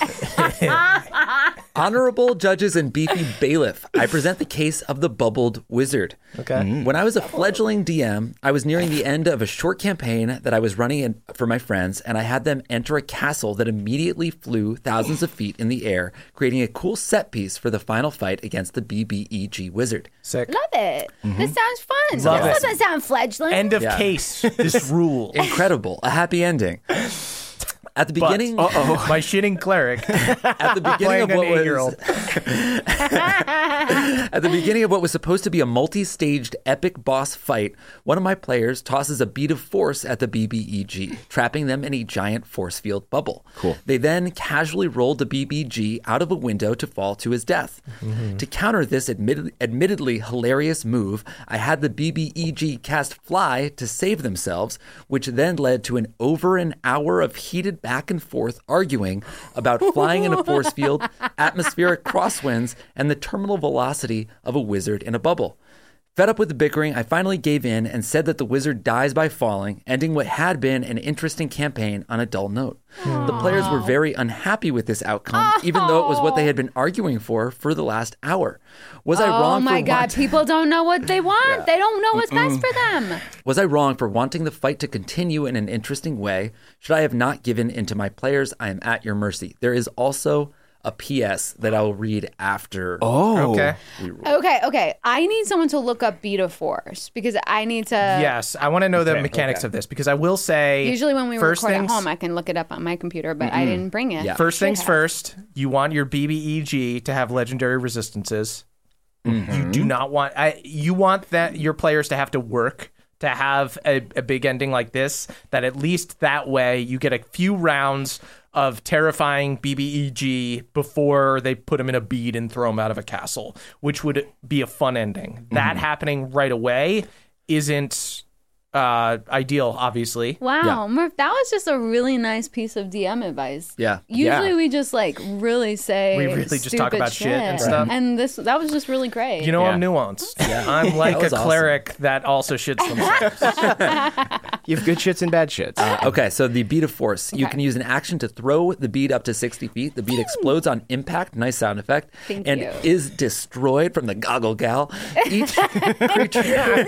Honorable judges and beefy bailiff, I present the case of the bubbled wizard. Okay. When I was a fledgling D M, I was nearing the end of a short campaign that I was running in for my friends, and I had them enter a castle that immediately flew thousands of feet in the air, creating a cool set piece for the final fight against the B B E G wizard. Sick. Love it. This sounds fun. Love this it. doesn't sound fledgling. End of Yeah. case. This rule. Incredible, a happy ending. At the beginning, Uh-oh. My shitting cleric at the beginning playing of an what was eight-year-old. At the beginning of what was supposed to be a multi-staged epic boss fight, one of my players tosses a bead of force at the B B E G, trapping them in a giant force field bubble. Cool. They then casually rolled the B B G out of a window to fall to his death. Mm-hmm. To counter this admitted, admittedly hilarious move, I had the B B E G cast Fly to save themselves, which then led to an over an hour of heated back and forth arguing about flying in a force field, atmospheric crosswinds, and the terminal velocity of a wizard in a bubble. Fed up with the bickering, I finally gave in and said that the wizard dies by falling, ending what had been an interesting campaign on a dull note. Aww. The players were very unhappy with this outcome, oh. even though it was what they had been arguing for for the last hour. Was oh I wrong for my God, want- people don't know what they want. Yeah. They don't know what's Mm-mm. best for them. Was I wrong for wanting the fight to continue in an interesting way? Should I have not given in to my players? I am at your mercy. There is also a P S that I will read after. Oh, okay. Okay, okay. I need someone to look up beat of force because I need to. Yes, I want to know the Okay, mechanics okay. of this because I will say. Usually, when we first record things, at home, I can look it up on my computer, but mm-hmm. I didn't bring it. Yeah. First things have. first, you want your B B E G to have legendary resistances. Mm-hmm. You do not want. I, you want that your players to have to work to have a, a big ending like this. That at least that way you get a few rounds of terrifying B B E G before they put him in a bead and throw him out of a castle, which would be a fun ending. Mm-hmm. That happening right away isn't uh, ideal, obviously. Wow, yeah. Murph, that was just a really nice piece of D M advice. Yeah. Usually yeah. we just like really say We really just talk about shit and stuff. And this that was just really great. You know, Yeah. I'm nuanced. Yeah. I'm like a was awesome. cleric that also shits themselves. You have good shits and bad shits. Uh, okay, so the bead of force. You Okay. can use an action to throw the bead up to sixty feet. The bead explodes on impact. Nice sound effect. Thank and you. is destroyed from the goggle gal. Each creature,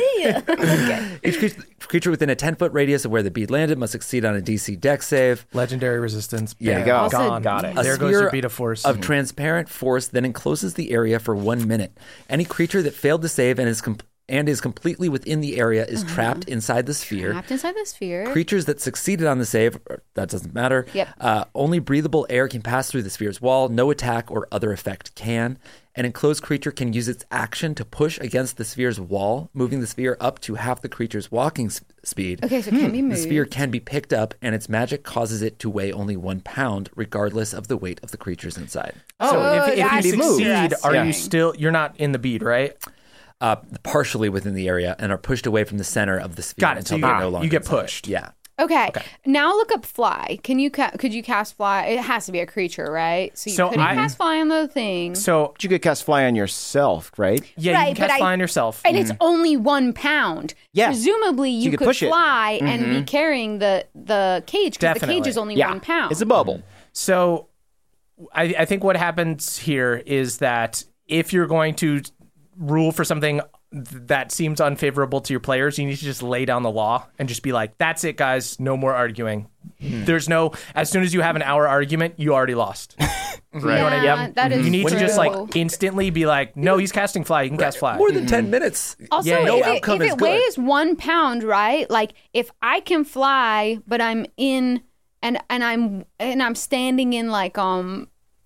each creature, creature within a ten-foot radius of where the bead landed must succeed on a D C Dex save. Legendary resistance. Yeah. Bam, There you go. Gone. Got it. A There goes sphere your beat of force. of transparent force then encloses the area for one minute. Any creature that failed to save and is com- and is completely within the area is trapped inside the sphere. Trapped inside the sphere. Creatures that succeeded on the save, or that doesn't matter. Yep. Uh, only breathable air can pass through the sphere's wall. No attack or other effect can. An enclosed creature can use its action to push against the sphere's wall, moving the sphere up to half the creature's walking s- speed. Okay, so it can be The moved. sphere can be picked up, and its magic causes it to weigh only one pound, regardless of the weight of the creatures inside. So Oh, if, if that's you succeed, are interesting. you still? You're not in the bead, right? Uh, partially within the area and are pushed away from the center of the sphere Got it. until So you, they're get- no longer you get inside it. pushed. Yeah. Okay. Now look up fly. Can you ca- could you cast fly? It has to be a creature, right? So you So couldn't I- cast fly on the thing. So But you could cast fly on yourself, right? yeah, Right, you can but cast I- fly on yourself. and it's only one pound. Yeah. Presumably you, you could could, push it. fly and be carrying the the cage because the Definitely. cage is only Yeah. one pound. It's a bubble. So I, I think what happens here is that if you're going to rule for something that seems unfavorable to your players, you need to just lay down the law and just be like, that's it, guys. No more arguing. There's no, as soon as you have an hour argument, you already lost. You know what I Yeah, mean? that is You need to just like true. instantly be like, no, he's casting fly. You can cast fly. More than ten minutes. Also, Yeah, if, no it, outcome if is it good. weighs one pound, right? Like if I can fly, but I'm in and and I'm and I'm standing in like um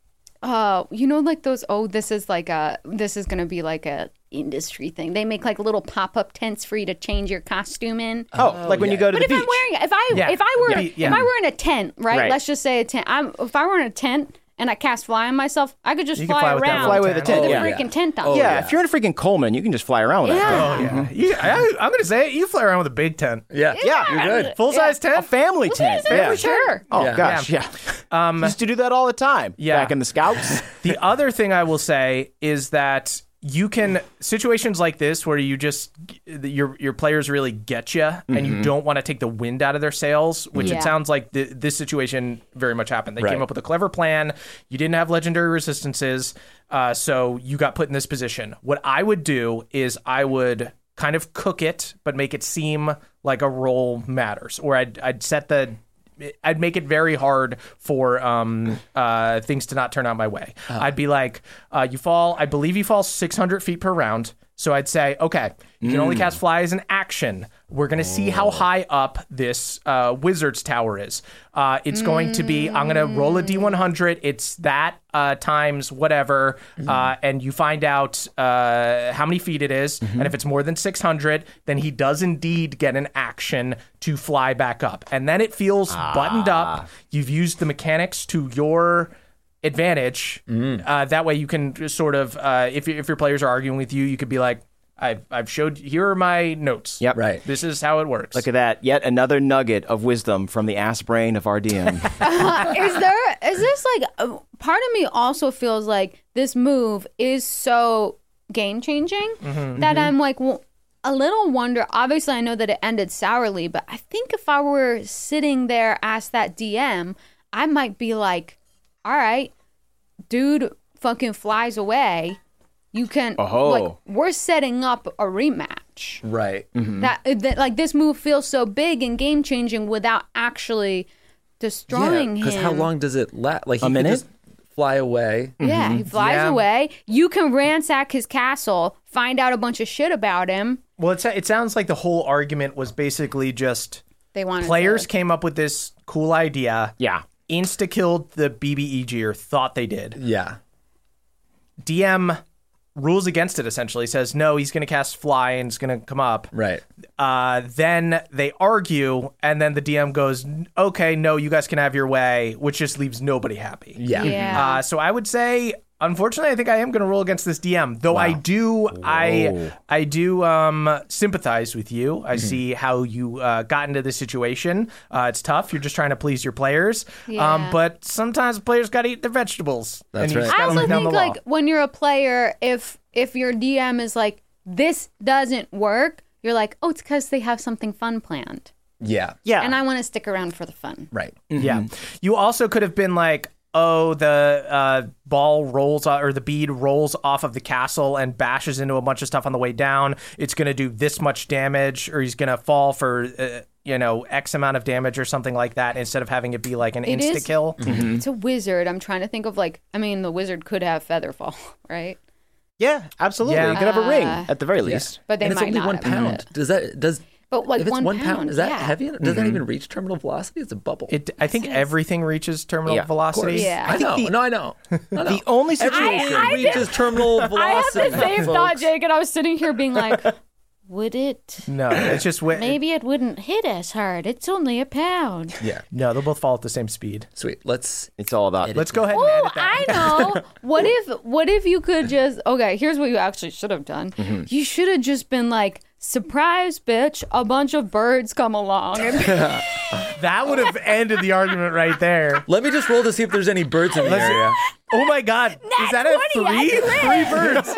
uh you know like those oh this is like a this is gonna be like a industry thing. They make like little pop up tents for you to change your costume in. Oh, like when you go to But the if beach. I'm wearing, if I Yeah. if I were Yeah. Yeah. if I were in a tent, right? Right. Let's just say a tent. I'm if I were in a tent and I cast fly on myself, I could just You can fly, fly with that around Fly with a with tent, a yeah. freaking tent on. Oh, yeah, yeah. if you're in a freaking Coleman, you can just fly around with that. Yeah. thing. Oh, yeah. You, I, I'm going to say it. You fly around with a big tent. Yeah. Yeah. You're good. Full size A tent? family tent. Yeah, Yeah. for sure. Oh Yeah. gosh, yeah. Um, used to do that all the time. Yeah. Back in the Scouts. The other thing I will say is that you can situations like this where you just your your players really get you and you don't want to take the wind out of their sails, which Yeah. it sounds like th- this situation very much happened. They Right. came up with a clever plan. You didn't have legendary resistances, uh, so you got put in this position. What I would do is I would kind of cook it, but make it seem like a roll matters, or I'd I'd set the I'd make it very hard for um, uh, things to not turn out my way. I'd be like, uh, you fall, I believe you fall six hundred feet per round. So I'd say, okay, you can only cast fly as an action. We're going to see how high up this uh, wizard's tower is. Uh, it's going to be, I'm going to roll a D one hundred. It's that uh, times whatever. Uh, and you find out uh, how many feet it is. And if it's more than six hundred, then he does indeed get an action to fly back up. And then it feels buttoned up. You've used the mechanics to your advantage. Uh, that way you can just sort of, uh, if, if your players are arguing with you, you could be like, I've, I've showed, here are my notes. Yep. Right. This is how it works. Look at that. Yet another nugget of wisdom from the ass brain of R D M. Is there is this like uh, part of me also feels like this move is so game changing that I'm like well, a little wonder. Obviously, I know that it ended sourly, but I think if I were sitting there as that D M, I might be like, all right, dude, fucking flies away. You can Oh-ho. like we're setting up a rematch. Right. That, that like this move feels so big and game changing without actually destroying Because him. how long does it last? Like he A could minute? just fly away. Yeah, he flies Yeah. away. You can ransack his castle, find out a bunch of shit about him. well, it's, it sounds like the whole argument was basically just They wanted players to, came up with this cool idea. Yeah. Insta killed the B B E G or thought they did. Yeah. D M rules against it essentially, says no, he's going to cast fly and it's going to come up. Right. Uh, then they argue, and then the D M goes, okay, no, you guys can have your way, which just leaves nobody happy. Yeah. Yeah. Uh, so I would say, unfortunately, I think I am going to roll against this D M. Though I do, I I do um, sympathize with you. I see how you uh, got into this situation. Uh, it's tough. You're just trying to please your players. Yeah. Um, but sometimes players got to eat their vegetables. That's and you right. just I gotta also lay down think the law. like when you're a player, if if your D M is like this doesn't work, you're like, oh, it's because they have something fun planned. Yeah. Yeah. And I want to stick around for the fun. Right. Yeah. You also could have been like, oh, the uh, ball rolls o- or the bead rolls off of the castle and bashes into a bunch of stuff on the way down. It's going to do this much damage, or he's going to fall for, uh, you know, X amount of damage or something like that, instead of having it be like an It insta is- kill. It's a wizard. I'm trying to think of like, I mean, the wizard could have Featherfall, right? Yeah, absolutely. Yeah. You could have a ring Uh, at the very least. But they And it's might only not one have pound. it. Does that does But like if it's one, one pound, is that yeah. heavy? Does that even reach terminal velocity? It's a bubble. It, I think everything reaches terminal Yeah, of velocity. Yeah. I know. the- no, I know. I know. The only Everything situation. I- I reaches terminal I have velocity. the same folks. thought, Jake, and I was sitting here being like, would it? No, it's just wi- Maybe it wouldn't hit as hard. It's only a pound. Yeah. no, they'll both fall at the same speed. Sweet. Let's. It's all about. Let's go ahead and Oh, edit that. I know. What if what if you could just okay, here's what you actually should have done. Mm-hmm. You should have just been like, surprise, bitch, a bunch of birds come along. And That would have ended the argument right there. Let me just roll to see if there's any birds in the area. Oh my God. Is that a twenty, three? Three birds.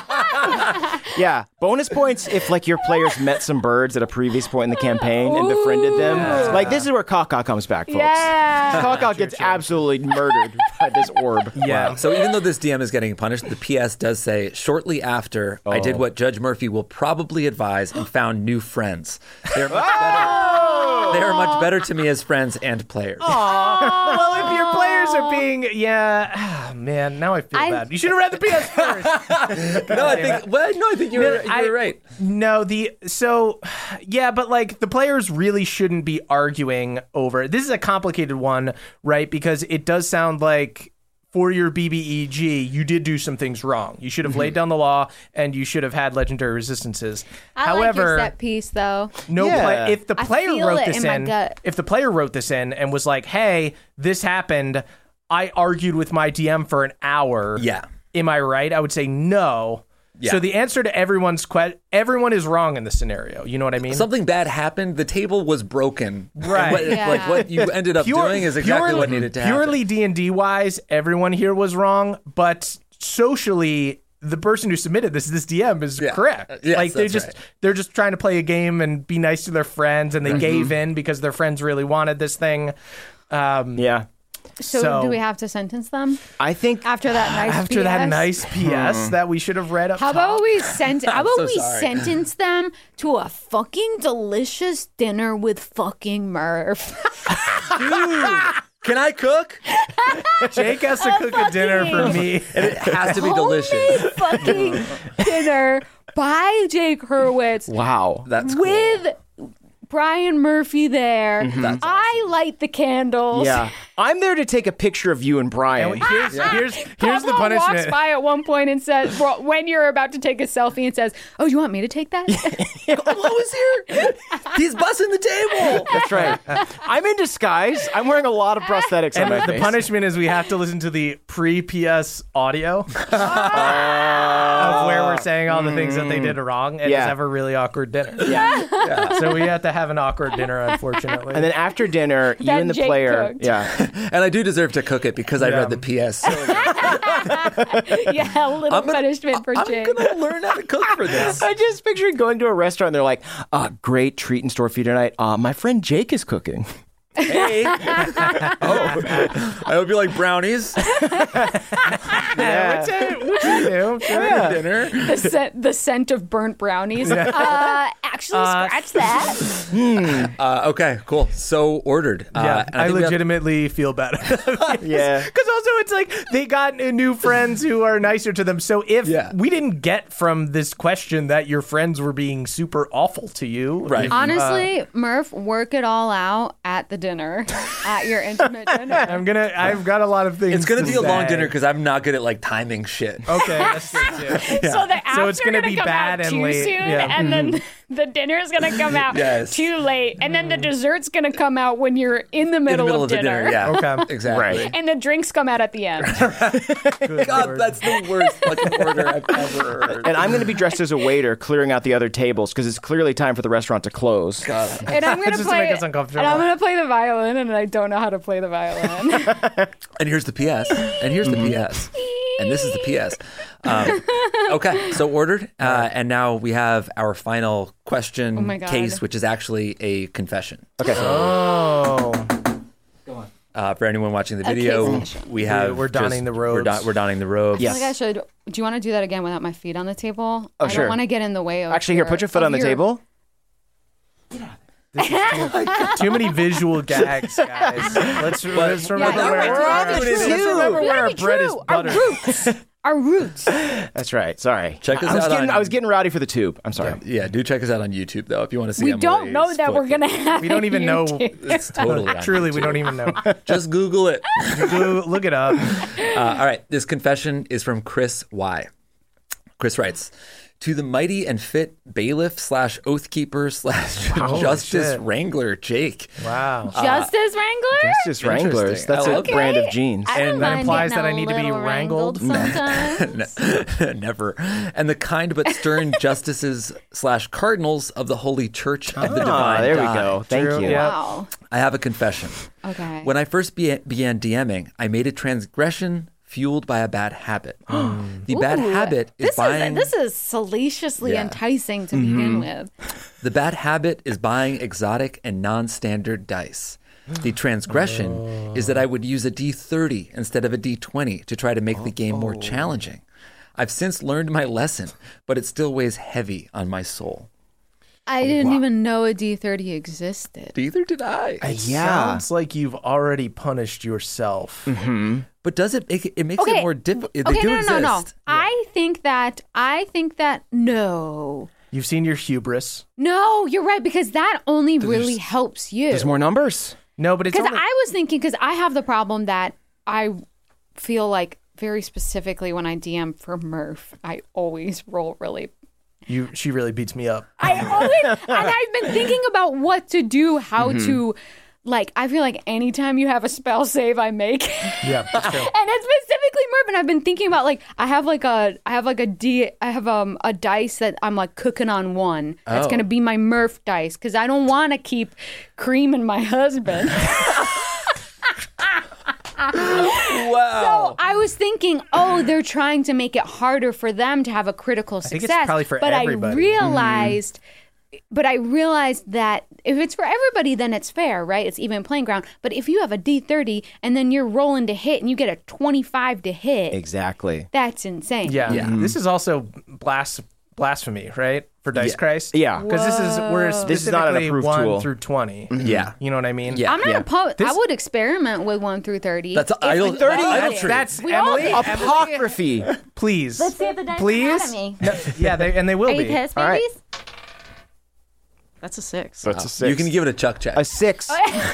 Yeah, bonus points if like your players met some birds at a previous point in the campaign and befriended them. Like this is where Kaka comes back, folks. yeah. Kaka gets absolutely murdered by this orb. Yeah. So even though this D M is getting punished, the P S does say, shortly after, I did what Judge Murphy will probably advise and found new friends. They're much better. They are much better to me as friends and players. Well, if your players are being, yeah, ah, man, now I feel I- bad. You should have read the P S first. No, I think, well, no, I think you're, No, I- you're right. No, the so yeah, but like the players really shouldn't be arguing over. This is a complicated one, right? Because it does sound like for your B B E G, you did do some things wrong. You should have laid down the law, and you should have had legendary resistances. I However, like your set piece though. no Yeah. play, if the I player feel wrote it this in my in, gut. if the player wrote this in and was like, "Hey, this happened. I argued with my D M for an hour." Yeah. Am I right? I would say no. Yeah. So the answer to everyone's question, everyone is wrong in this scenario. You know what I mean? Something bad happened. The table was broken. Right. What, Yeah. Like what you ended up Pure- doing is exactly purely, what needed to happen. Purely D and D wise, everyone here was wrong, but socially, the person who submitted this, this D M, is Yeah. correct. Uh, yes, like they're that's just right. they're just trying to play a game and be nice to their friends, and they gave in because their friends really wanted this thing. Um, Yeah, So, So- do we have to sentence them I think after that nice after that B S? nice P S that we should have read up How top. about we sent? How about so we sorry. sentence them to a fucking delicious dinner with fucking Murph? Can I cook? Jake has to cook a dinner for me. And it has to be delicious. Homemade fucking dinner by Jake Hurwitz wow. That's cool. with Brian Murphy there. That's I light the candles. Yeah, I'm there to take a picture of you and Brian. And here's here's here's the Pablo walks punishment. by at one point and says, well, when you're about to take a selfie, and says, "Oh, you want me to take that?" Pablo is here. He's bussing the table. That's right. I'm in disguise. I'm wearing a lot of prosthetics on And my the face. punishment is we have to listen to the pre-P S audio of where we're saying all the things that they did wrong, and Yeah. just have a really awkward dinner. Yeah. So we have to have an awkward dinner, unfortunately. And then after dinner, you That and the Jake player. cooked. Yeah. And I do deserve to cook it because I Yeah. read the P S. So Yeah, a little I'm gonna- punishment for I'm Jake. gonna learn how to cook for this. I just pictured going to a restaurant and they're like, uh, great treat in store for you tonight. Uh, my friend Jake is cooking. Hey. Oh, I hope you like brownies. yeah, what's it? What's it do? For dinner. the scent, the scent of burnt brownies. Uh, actually, Uh, scratch that. Uh, okay, cool. So ordered. Uh, Yeah, and I, think we have- legitimately feel better. Yeah. Because also it's like they got new friends who are nicer to them. So if Yeah. we didn't get from this question that your friends were being super awful to you, Right. if- Honestly, Murph, work it all out at the dinner, at your intimate dinner. I'm gonna. I've got a lot of things. It's gonna to be a long say. dinner because I'm not good at like timing shit. Okay, that's good too. Yeah. So the apps So it's are gonna gonna be come bad out and too late. soon, Yeah. and then the dinner's gonna come out Yes. too late, and then the dessert's gonna come out when you're in the In middle, the middle of, of the dinner. Yeah. Okay. Exactly. Right. and the drinks come out at the end. Good God, Lord. that's the worst fucking order I've ever heard. And I'm going to be dressed as a waiter clearing out the other tables because it's clearly time for the restaurant to close. God. And I'm gonna Just to play. make us uncomfortable. And I'm gonna play the violin, and I don't know how to play the violin. And here's the P S. And here's the P S. And this is the P S. Um, okay, so ordered. Uh, and now we have our final question Oh my God. case, which is actually a confession. Okay. Oh. Uh, for anyone watching the video, confession. we have We're donning just- the We're, robes. don- we're donning the robes. Yes. Like I should. Do you want to do that again without my feet on the table? Oh, I sure. don't want to get in the way of. Actually, here, put your foot on the table. This is too, too many visual gags, guys. Let's, let's remember you're where, right. let's It's true. remember We where gotta our be bread is true. Our buttered. roots. Our roots. That's right. Sorry. Check us I was out Getting, on- I was getting rowdy for the tube. I'm sorry. Yeah, do check us out on YouTube, though, if you want to see We Emily's don't know that we're foot. gonna have. We don't a even know. YouTube. It's totally on Truly, YouTube. we don't even know. Just Google it. Go look it up. Uh, all right, this confession is from Chris Y. Chris writes, to the mighty and fit bailiff slash oathkeeper slash justice shit. wrangler, Jake. Wow. Justice Wrangler. Justice Wranglers. Interesting. That's I a like it. brand of jeans. I don't And that mind implies getting that a I need to be little wrangled? sometimes. Never. And the kind but stern justices slash cardinals of the Holy Church of the Ah, Divine there we God. go. Thank True, you. yeah. Wow. I have a confession. Okay. When I first be- began DMing, I made a transgression fueled by a bad habit. The bad Ooh, habit is this buying Is, this is salaciously Yeah. enticing to begin with. the bad habit is buying exotic and non-standard dice. The transgression is that I would use a D thirty instead of a D twenty to try to make the game more challenging. I've since learned my lesson, but it still weighs heavy on my soul. I didn't even know a D thirty existed. Neither did I. Yeah. Sounds like you've already punished yourself. But does it make it, it makes Okay. it more difficult? They Okay, do no, no, no, no. exist. I think that. I think that. No. You've seen your hubris. No, you're right because that only really helps you. There's more numbers. No, but it's Because only, I was thinking, because I have the problem that I feel like very specifically when I D M for Murph, I always roll really. you. She really beats me up. I always, and I've been thinking about what to do, how Mm-hmm. to, like, I feel like anytime you have a spell save I make. Yeah, that's true. And it's specifically Murph, and I've been thinking about like I have like a I have like a D I have um a dice that I'm like cooking on one. That's Oh. gonna be my Murph dice because I don't want to keep creaming my husband. Wow. So I was thinking, oh, they're trying to make it harder for them to have a critical think success. it's probably for but everybody. I realized. But I realized that if it's for everybody, then it's fair, right? It's even playing ground. But if you have a D thirty and then you're rolling to hit and you get a twenty-five to hit, Exactly. that's insane. Yeah. Yeah. This is also blas- blasphemy, right? For Dice Yeah. Christ. Yeah. Because this is we're specifically This is not an approved one tool. through twenty. Yeah. You know what I mean? Yeah. I'm not Yeah. opposed. I This- would experiment with one through thirty. That's If idol- we- thirty all That's- did. That's We all Emily. did. Apocryphy. Please. Let's see if the dice Please. are mad at me. No, yeah, they, and they will Are you be. pissed, All right. babies? That's a six. That's a six. You can give it a chuck check. a six.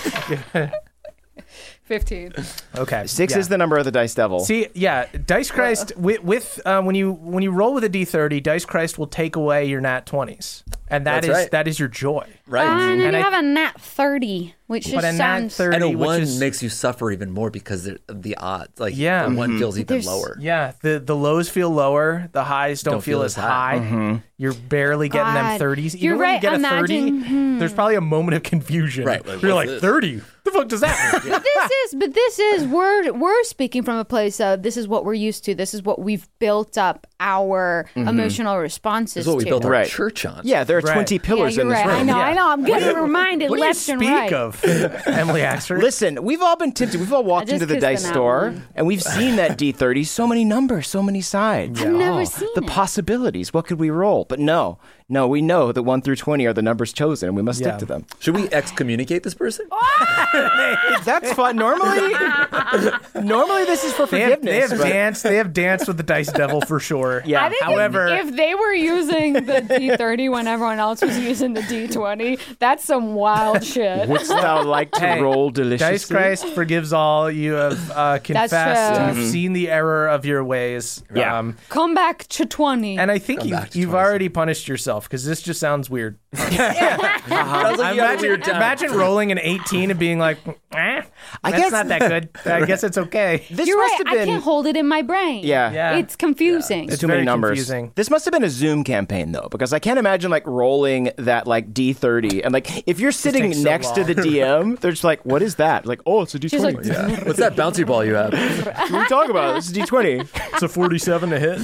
Fifteen. Okay. Six yeah. is the number of the dice devil. See, yeah, Dice Christ with, with uh, when you when you roll with a D thirty, Dice Christ will take away your nat twenties, and that That's is right. that is your joy. right. And then And you I- have a nat thirty, which But a just nat sounds. thirty, and a which one is, makes you suffer even more because of the odds. Like, Yeah. the one feels even There's- lower. yeah, the the lows feel lower, the highs don't, Don't feel, feel as as high. high. You're barely getting them God. thirties. Even You're when you right, get a imagine- thirty, there's probably a moment of confusion. Right, like, You're what's like this? thirty. The fuck does that mean? But this is, but this is, we're we're speaking from a place of this is what we're used to. This is what we've built up our emotional responses This is what we to. built our Right. church on. Yeah, there are Right. twenty yeah, pillars you're in this right. room. I know, Yeah. I know. I'm getting reminded What do you left and speak right. of, Emily Axford? Listen, we've all been tempted. We've all walked I just into the kissed dice the nat store one. and we've seen that D thirty. So many numbers, so many sides. I've never Oh, seen the it. possibilities. What could we roll? But no, no, we know that one through twenty are the numbers chosen, and we must Yeah. stick to them. Should we excommunicate this person? That's fun. Normally, normally this is for They have, forgiveness. they have but- danced. They have danced with the dice devil for sure. Yeah. I think if- However, if, they were using the D thirty when everyone else was using the D twenty, that's some wild shit. Wouldst thou like to Hey, roll deliciously? Dice Christ forgives all. You have uh, confessed. true. You've Mm-hmm. seen the error of your ways. Yeah. Um, Come back to twenty. and I think you, back to you've twenty. already punished yourself because this just sounds weird. Sounds like you had a imagine, weird time. imagine rolling an eighteen and being like, eh? I That's guess not that good. I guess it's okay. this You're must right. have been. I can't hold it in my brain. Yeah. Yeah. It's confusing. It's It's too many very numbers. confusing. This must have been a Zoom campaign though, because I can't imagine like rolling that like D thirty and like if you're sitting takes so next to the D M, they're just like, "What is that?" Like, "Oh, it's a D twenty." Just like, What's that bouncy ball you have? What are you talking about? This is D twenty. It's a forty-seven to hit.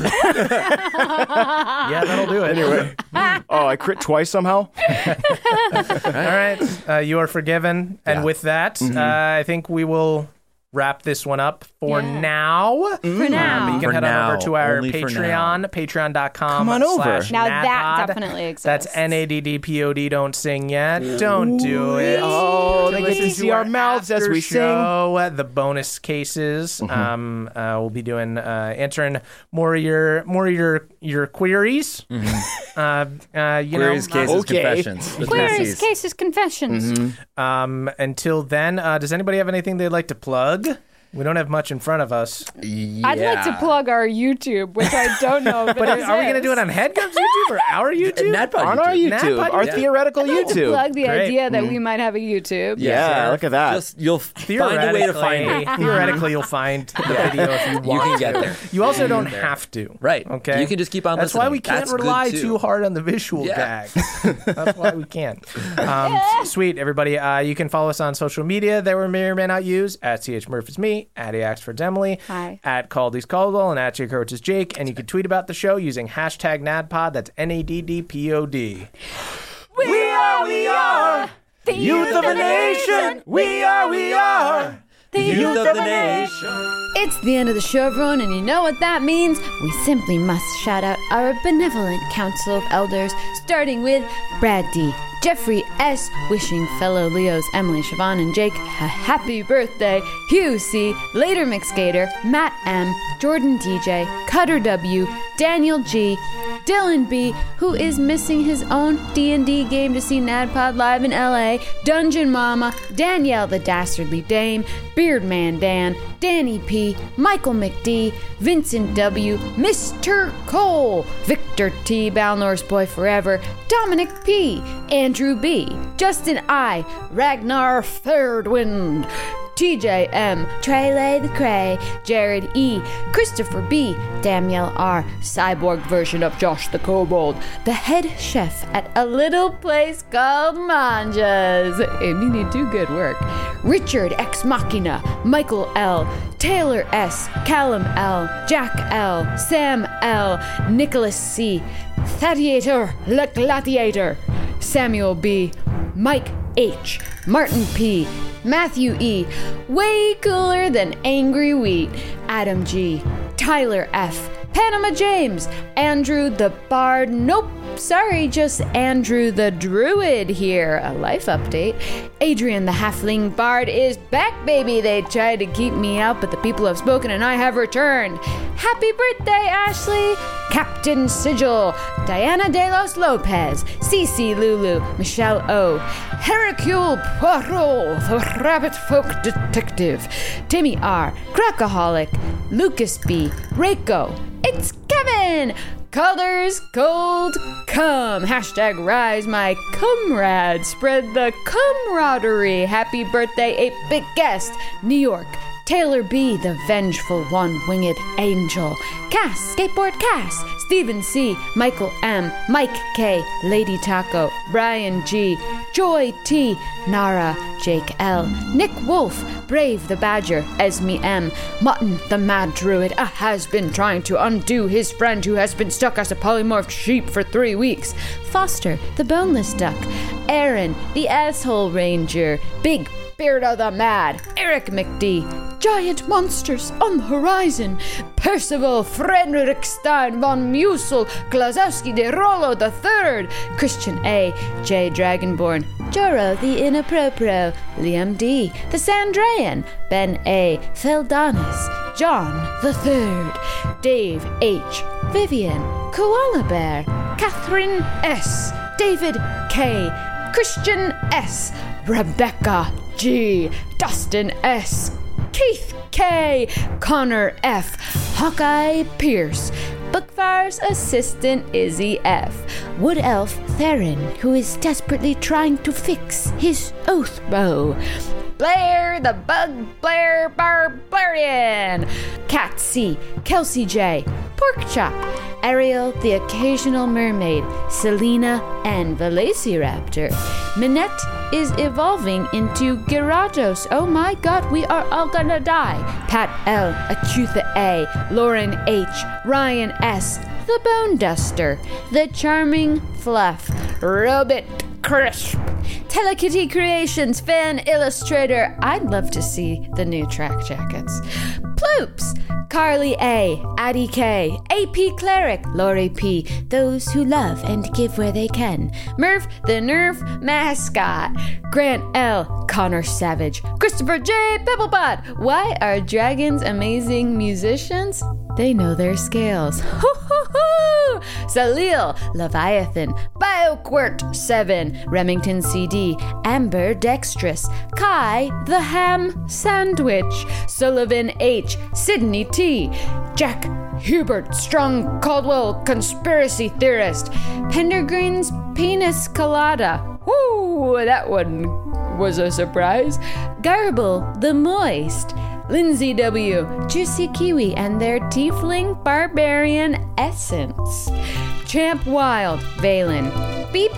Yeah, that'll do it. Anyway, oh, I crit twice somehow. All right. Uh, you are forgiven. And Yeah. with that, uh, I think we will wrap this one up for Yeah. now. for now. Um, you can For head now. on over to our Only for Patreon, patreon.com Come on over. slash Now that NADPOD. definitely exists. That's N A D D P O D. Don't sing yet. Don't do it. Oh, they get Listen to see our mouths as after we sing. show, the bonus cases. Mm-hmm. Um, uh, we'll be doing uh, answering more of your more of your your queries. Uh, uh, you Mm-hmm. Queries, know, cases, okay. confessions. The Queries, P Cs. cases, confessions. Um, until then, uh, does anybody have anything they'd like to plug? We don't have much in front of us. I'd like to Yeah. plug our YouTube, which I don't know. But, But are we going to do it on HeadGum's YouTube or our YouTube? NADPOD On our YouTube. YouTube, Nap- our yeah. theoretical YouTube. Plug the Great. idea that we might have a YouTube. Yeah, sure. look at that. Just, you'll find a way to find it. Theoretically, you'll find the video if you want. You can get to. there. You also don't have to. Right. Okay. You can just keep on That's why listening. we can't That's good, rely too. too hard on the visual Yeah. gags. That's why we can't. Um, sweet, everybody. Uh, you can follow us on social media that we may or may not use at C H Murph is me, at A X for Emily, Hi. at Caldy's Caldwell, and at Jake Hurwitz is Jake. And you can tweet about the show using hashtag NADPOD. That's N A D D P O D. We are, we are The youth of a nation. We are, we are The Youth of the nation. It's the end of the show, everyone, and you know what that means. We simply must shout out our benevolent council of elders, starting with Brad D., Jeffrey S., wishing fellow Leos Emily, Siobhan, and Jake a happy birthday, Hugh C., Later McSkater, Matt M., Jordan D J, Cutter W., Daniel G., Dylan B., who is missing his own D and D game to see NADPOD live in L A, Dungeon Mama, Danielle the Dastardly Dame, Beardman Dan, Danny P., Michael McD., Vincent W., Mister Cole, Victor T., Balnor's Boy Forever, Dominic P., Andrew B., Justin I., Ragnar Thirdwind, T J M, Trele the Cray, Jared E, Christopher B, Danielle R, cyborg version of Josh the Kobold, the head chef at a little place called Manja's. And you need do good work. Richard Ex Machina, Michael L, Taylor S, Callum L, Jack L, Sam L, Nicholas C, Thadiator, Le Gladiator, Samuel B, Mike H, Martin P, Matthew E, way cooler than Angry Wheat, Adam G, Tyler F, Panama James, Andrew the Bard, nope, sorry, just Andrew the Druid here, a life update. Adrian the Halfling Bard is back, baby. They tried to keep me out, but the people have spoken and I have returned. Happy birthday, Ashley! Captain Sigil, Diana De Los Lopez, Cece Lulu, Michelle O, Hercule Poirot, the Rabbit Folk Detective, Timmy R, Crackaholic, Lucas B, Reiko, it's Kevin! Colors cold come. Hashtag rise my comrade. Spread the camaraderie. Happy birthday, eight-bit guest. New York. Taylor B, the vengeful one-winged angel. Cass, Skateboard Cass. Stephen C, Michael M, Mike K, Lady Taco, Brian G, Joy T, Nara, Jake L, Nick Wolf, Brave the Badger, Esme M, Mutton the Mad Druid, a has been trying to undo his friend who has been stuck as a polymorphed sheep for three weeks, Foster the Boneless Duck, Aaron the Asshole Ranger, Big Beardo the Mad, Eric McD, Giant Monsters on the Horizon, Percival Frederickstein von Musel, Klazowski de Rollo the Third, Christian A, J Dragonborn, Joro the Inaproprio, Liam D, the Sandrayan, Ben A, Feldanis, John the Third, Dave H, Vivian, Koala Bear, Catherine S, David K, Christian S, Rebecca G, Dustin S, Keith K, Connor F, Hawkeye Pierce, Bookfire's assistant Izzy F, Wood Elf Theron, who is desperately trying to fix his oath bow, Blair, the Bug Blair Barbarian. Cat C, Kelsey J, Porkchop, Ariel, the Occasional Mermaid, Selena, and Velociraptor. Minette is evolving into Gyarados. Oh my god, we are all gonna die. Pat L, Acutha A, Lauren H, Ryan S, the Bone Duster, the Charming Fluff, Robit Crisp, Telekitty Creations fan illustrator. I'd love to see the new track jackets. Ploops, Carly A, Addie K, A P Cleric, Lori P, those who love and give where they can, Murph the Nerf mascot, Grant L, Connor Savage, Christopher J, Pebblebot. Why are dragons amazing musicians? They know their scales. Hoo-hoo-hoo! Salil, Leviathan, BioQuirt seven, Remington C D, Amber Dextrous, Kai, the Ham Sandwich, Sullivan H, Sydney T, Jack Hubert, Strong Caldwell, Conspiracy Theorist, Pendergreen's Penis Colada. Whoo, that one was a surprise. Garble, the Moist, Lindsay W, Juicy Kiwi, and their Tiefling Barbarian Essence. Champ Wild, Valen, Beep,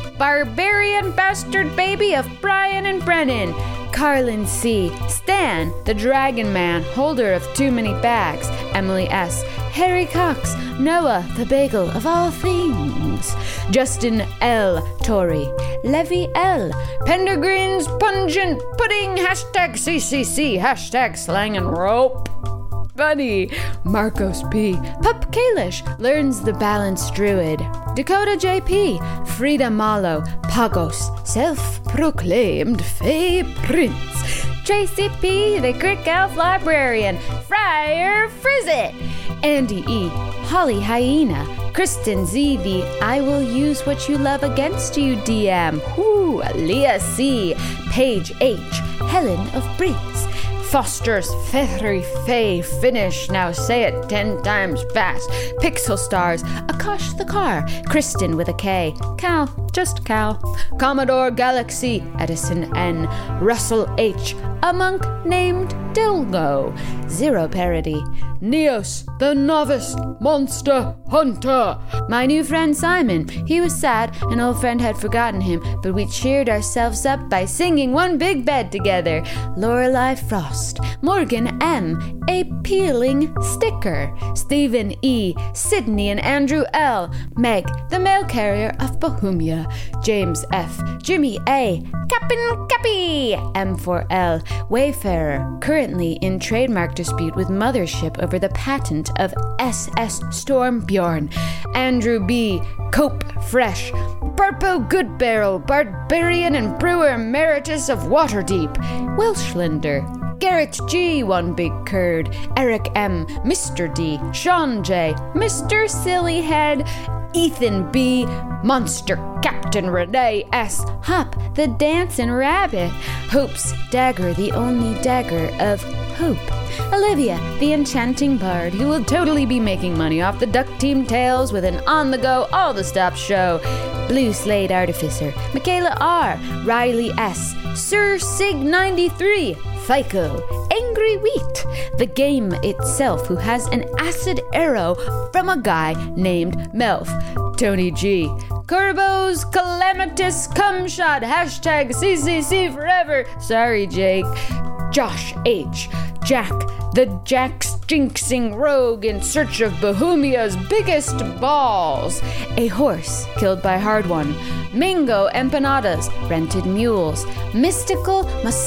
Barbarian Bastard Baby of Brian and Brennan, Carlin C, Stan, the Dragon Man, holder of too many bags, Emily S, Harry Cox, Noah, the bagel of all things, Justin L, Tori, Levy L, Pendergreen's Pungent Pudding, hashtag C C C, hashtag Slang and Rope, Bunny, Marcos P, Pup Kalish, Learns the Balance Druid, Dakota J P, Frida Malo, Pagos, Self-Proclaimed Fey Prince, Tracy P, the Crick Elf Librarian, Friar Frizzit, Andy E, Holly Hyena, Kristen Z, the I Will Use What You Love Against You D M, Whoo, Leah C, Paige H, Helen of Breeze, Foster's Feathery Fay Finish, now say it ten times fast, Pixel Stars, Akash the Car, Kristen with a K, Cal, just Cal, Commodore Galaxy, Edison N, Russell H, a monk named Dilgo, Zero Parody, Neos, the Novice Monster Hunter, my new friend Simon. He was sad, an old friend had forgotten him, but we cheered ourselves up by singing One Big Bed together, Lorelei Frost, Morgan M, a peeling sticker, Stephen E, Sydney and Andrew L, Meg, the mail carrier of Bohemia, James F, Jimmy A, Cap'n Cappy, M four L, Wayfarer, currently in trademark dispute with Mothership over the patent of S S Stormbjorn, Andrew B, Cope Fresh, Barpo Goodbarrel, Barbarian and Brewer Emeritus of Waterdeep, Welshländer, Garrett G, One Big Curd, Eric M, Mister D, Sean J, Mister Sillyhead, Ethan B, Monster Captain Renee S, Hop, the Dancing Rabbit, Hope's Dagger, the only dagger of hope, Olivia, the enchanting bard, who will totally be making money off the Duck Team tales with an on-the-go, all-the-stop show, Blue Slade Artificer, Michaela R, Riley S, Sir Sig ninety-three, FICO, Angry Wheat, the game itself, who has an acid arrow from a guy named Melf, Tony G, Curbo's Calamitous Cumshot, hashtag C C C forever, sorry Jake, Josh H, Jack, the Jack's jinxing rogue in search of Bohemia's biggest balls, a horse killed by Hard One, Mango Empanadas, Rented Mules, Mystical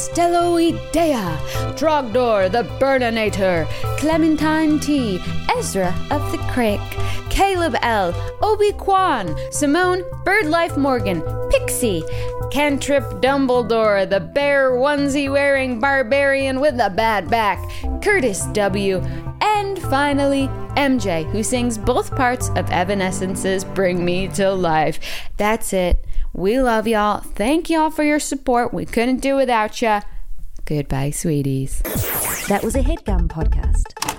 Musteloidea, Trogdor the Burninator, Clementine T, Ezra of the Crick, Caleb L, Obi-Kwan, Simone Birdlife Morgan, Pixie, Cantrip Dumbledore, the bear onesie-wearing barbarian with a bad back, Curtis W, and finally, M J, who sings both parts of Evanescence's Bring Me to Life. That's it. We love y'all. Thank y'all for your support. We couldn't do without ya. Goodbye, sweeties. That was a HeadGum podcast.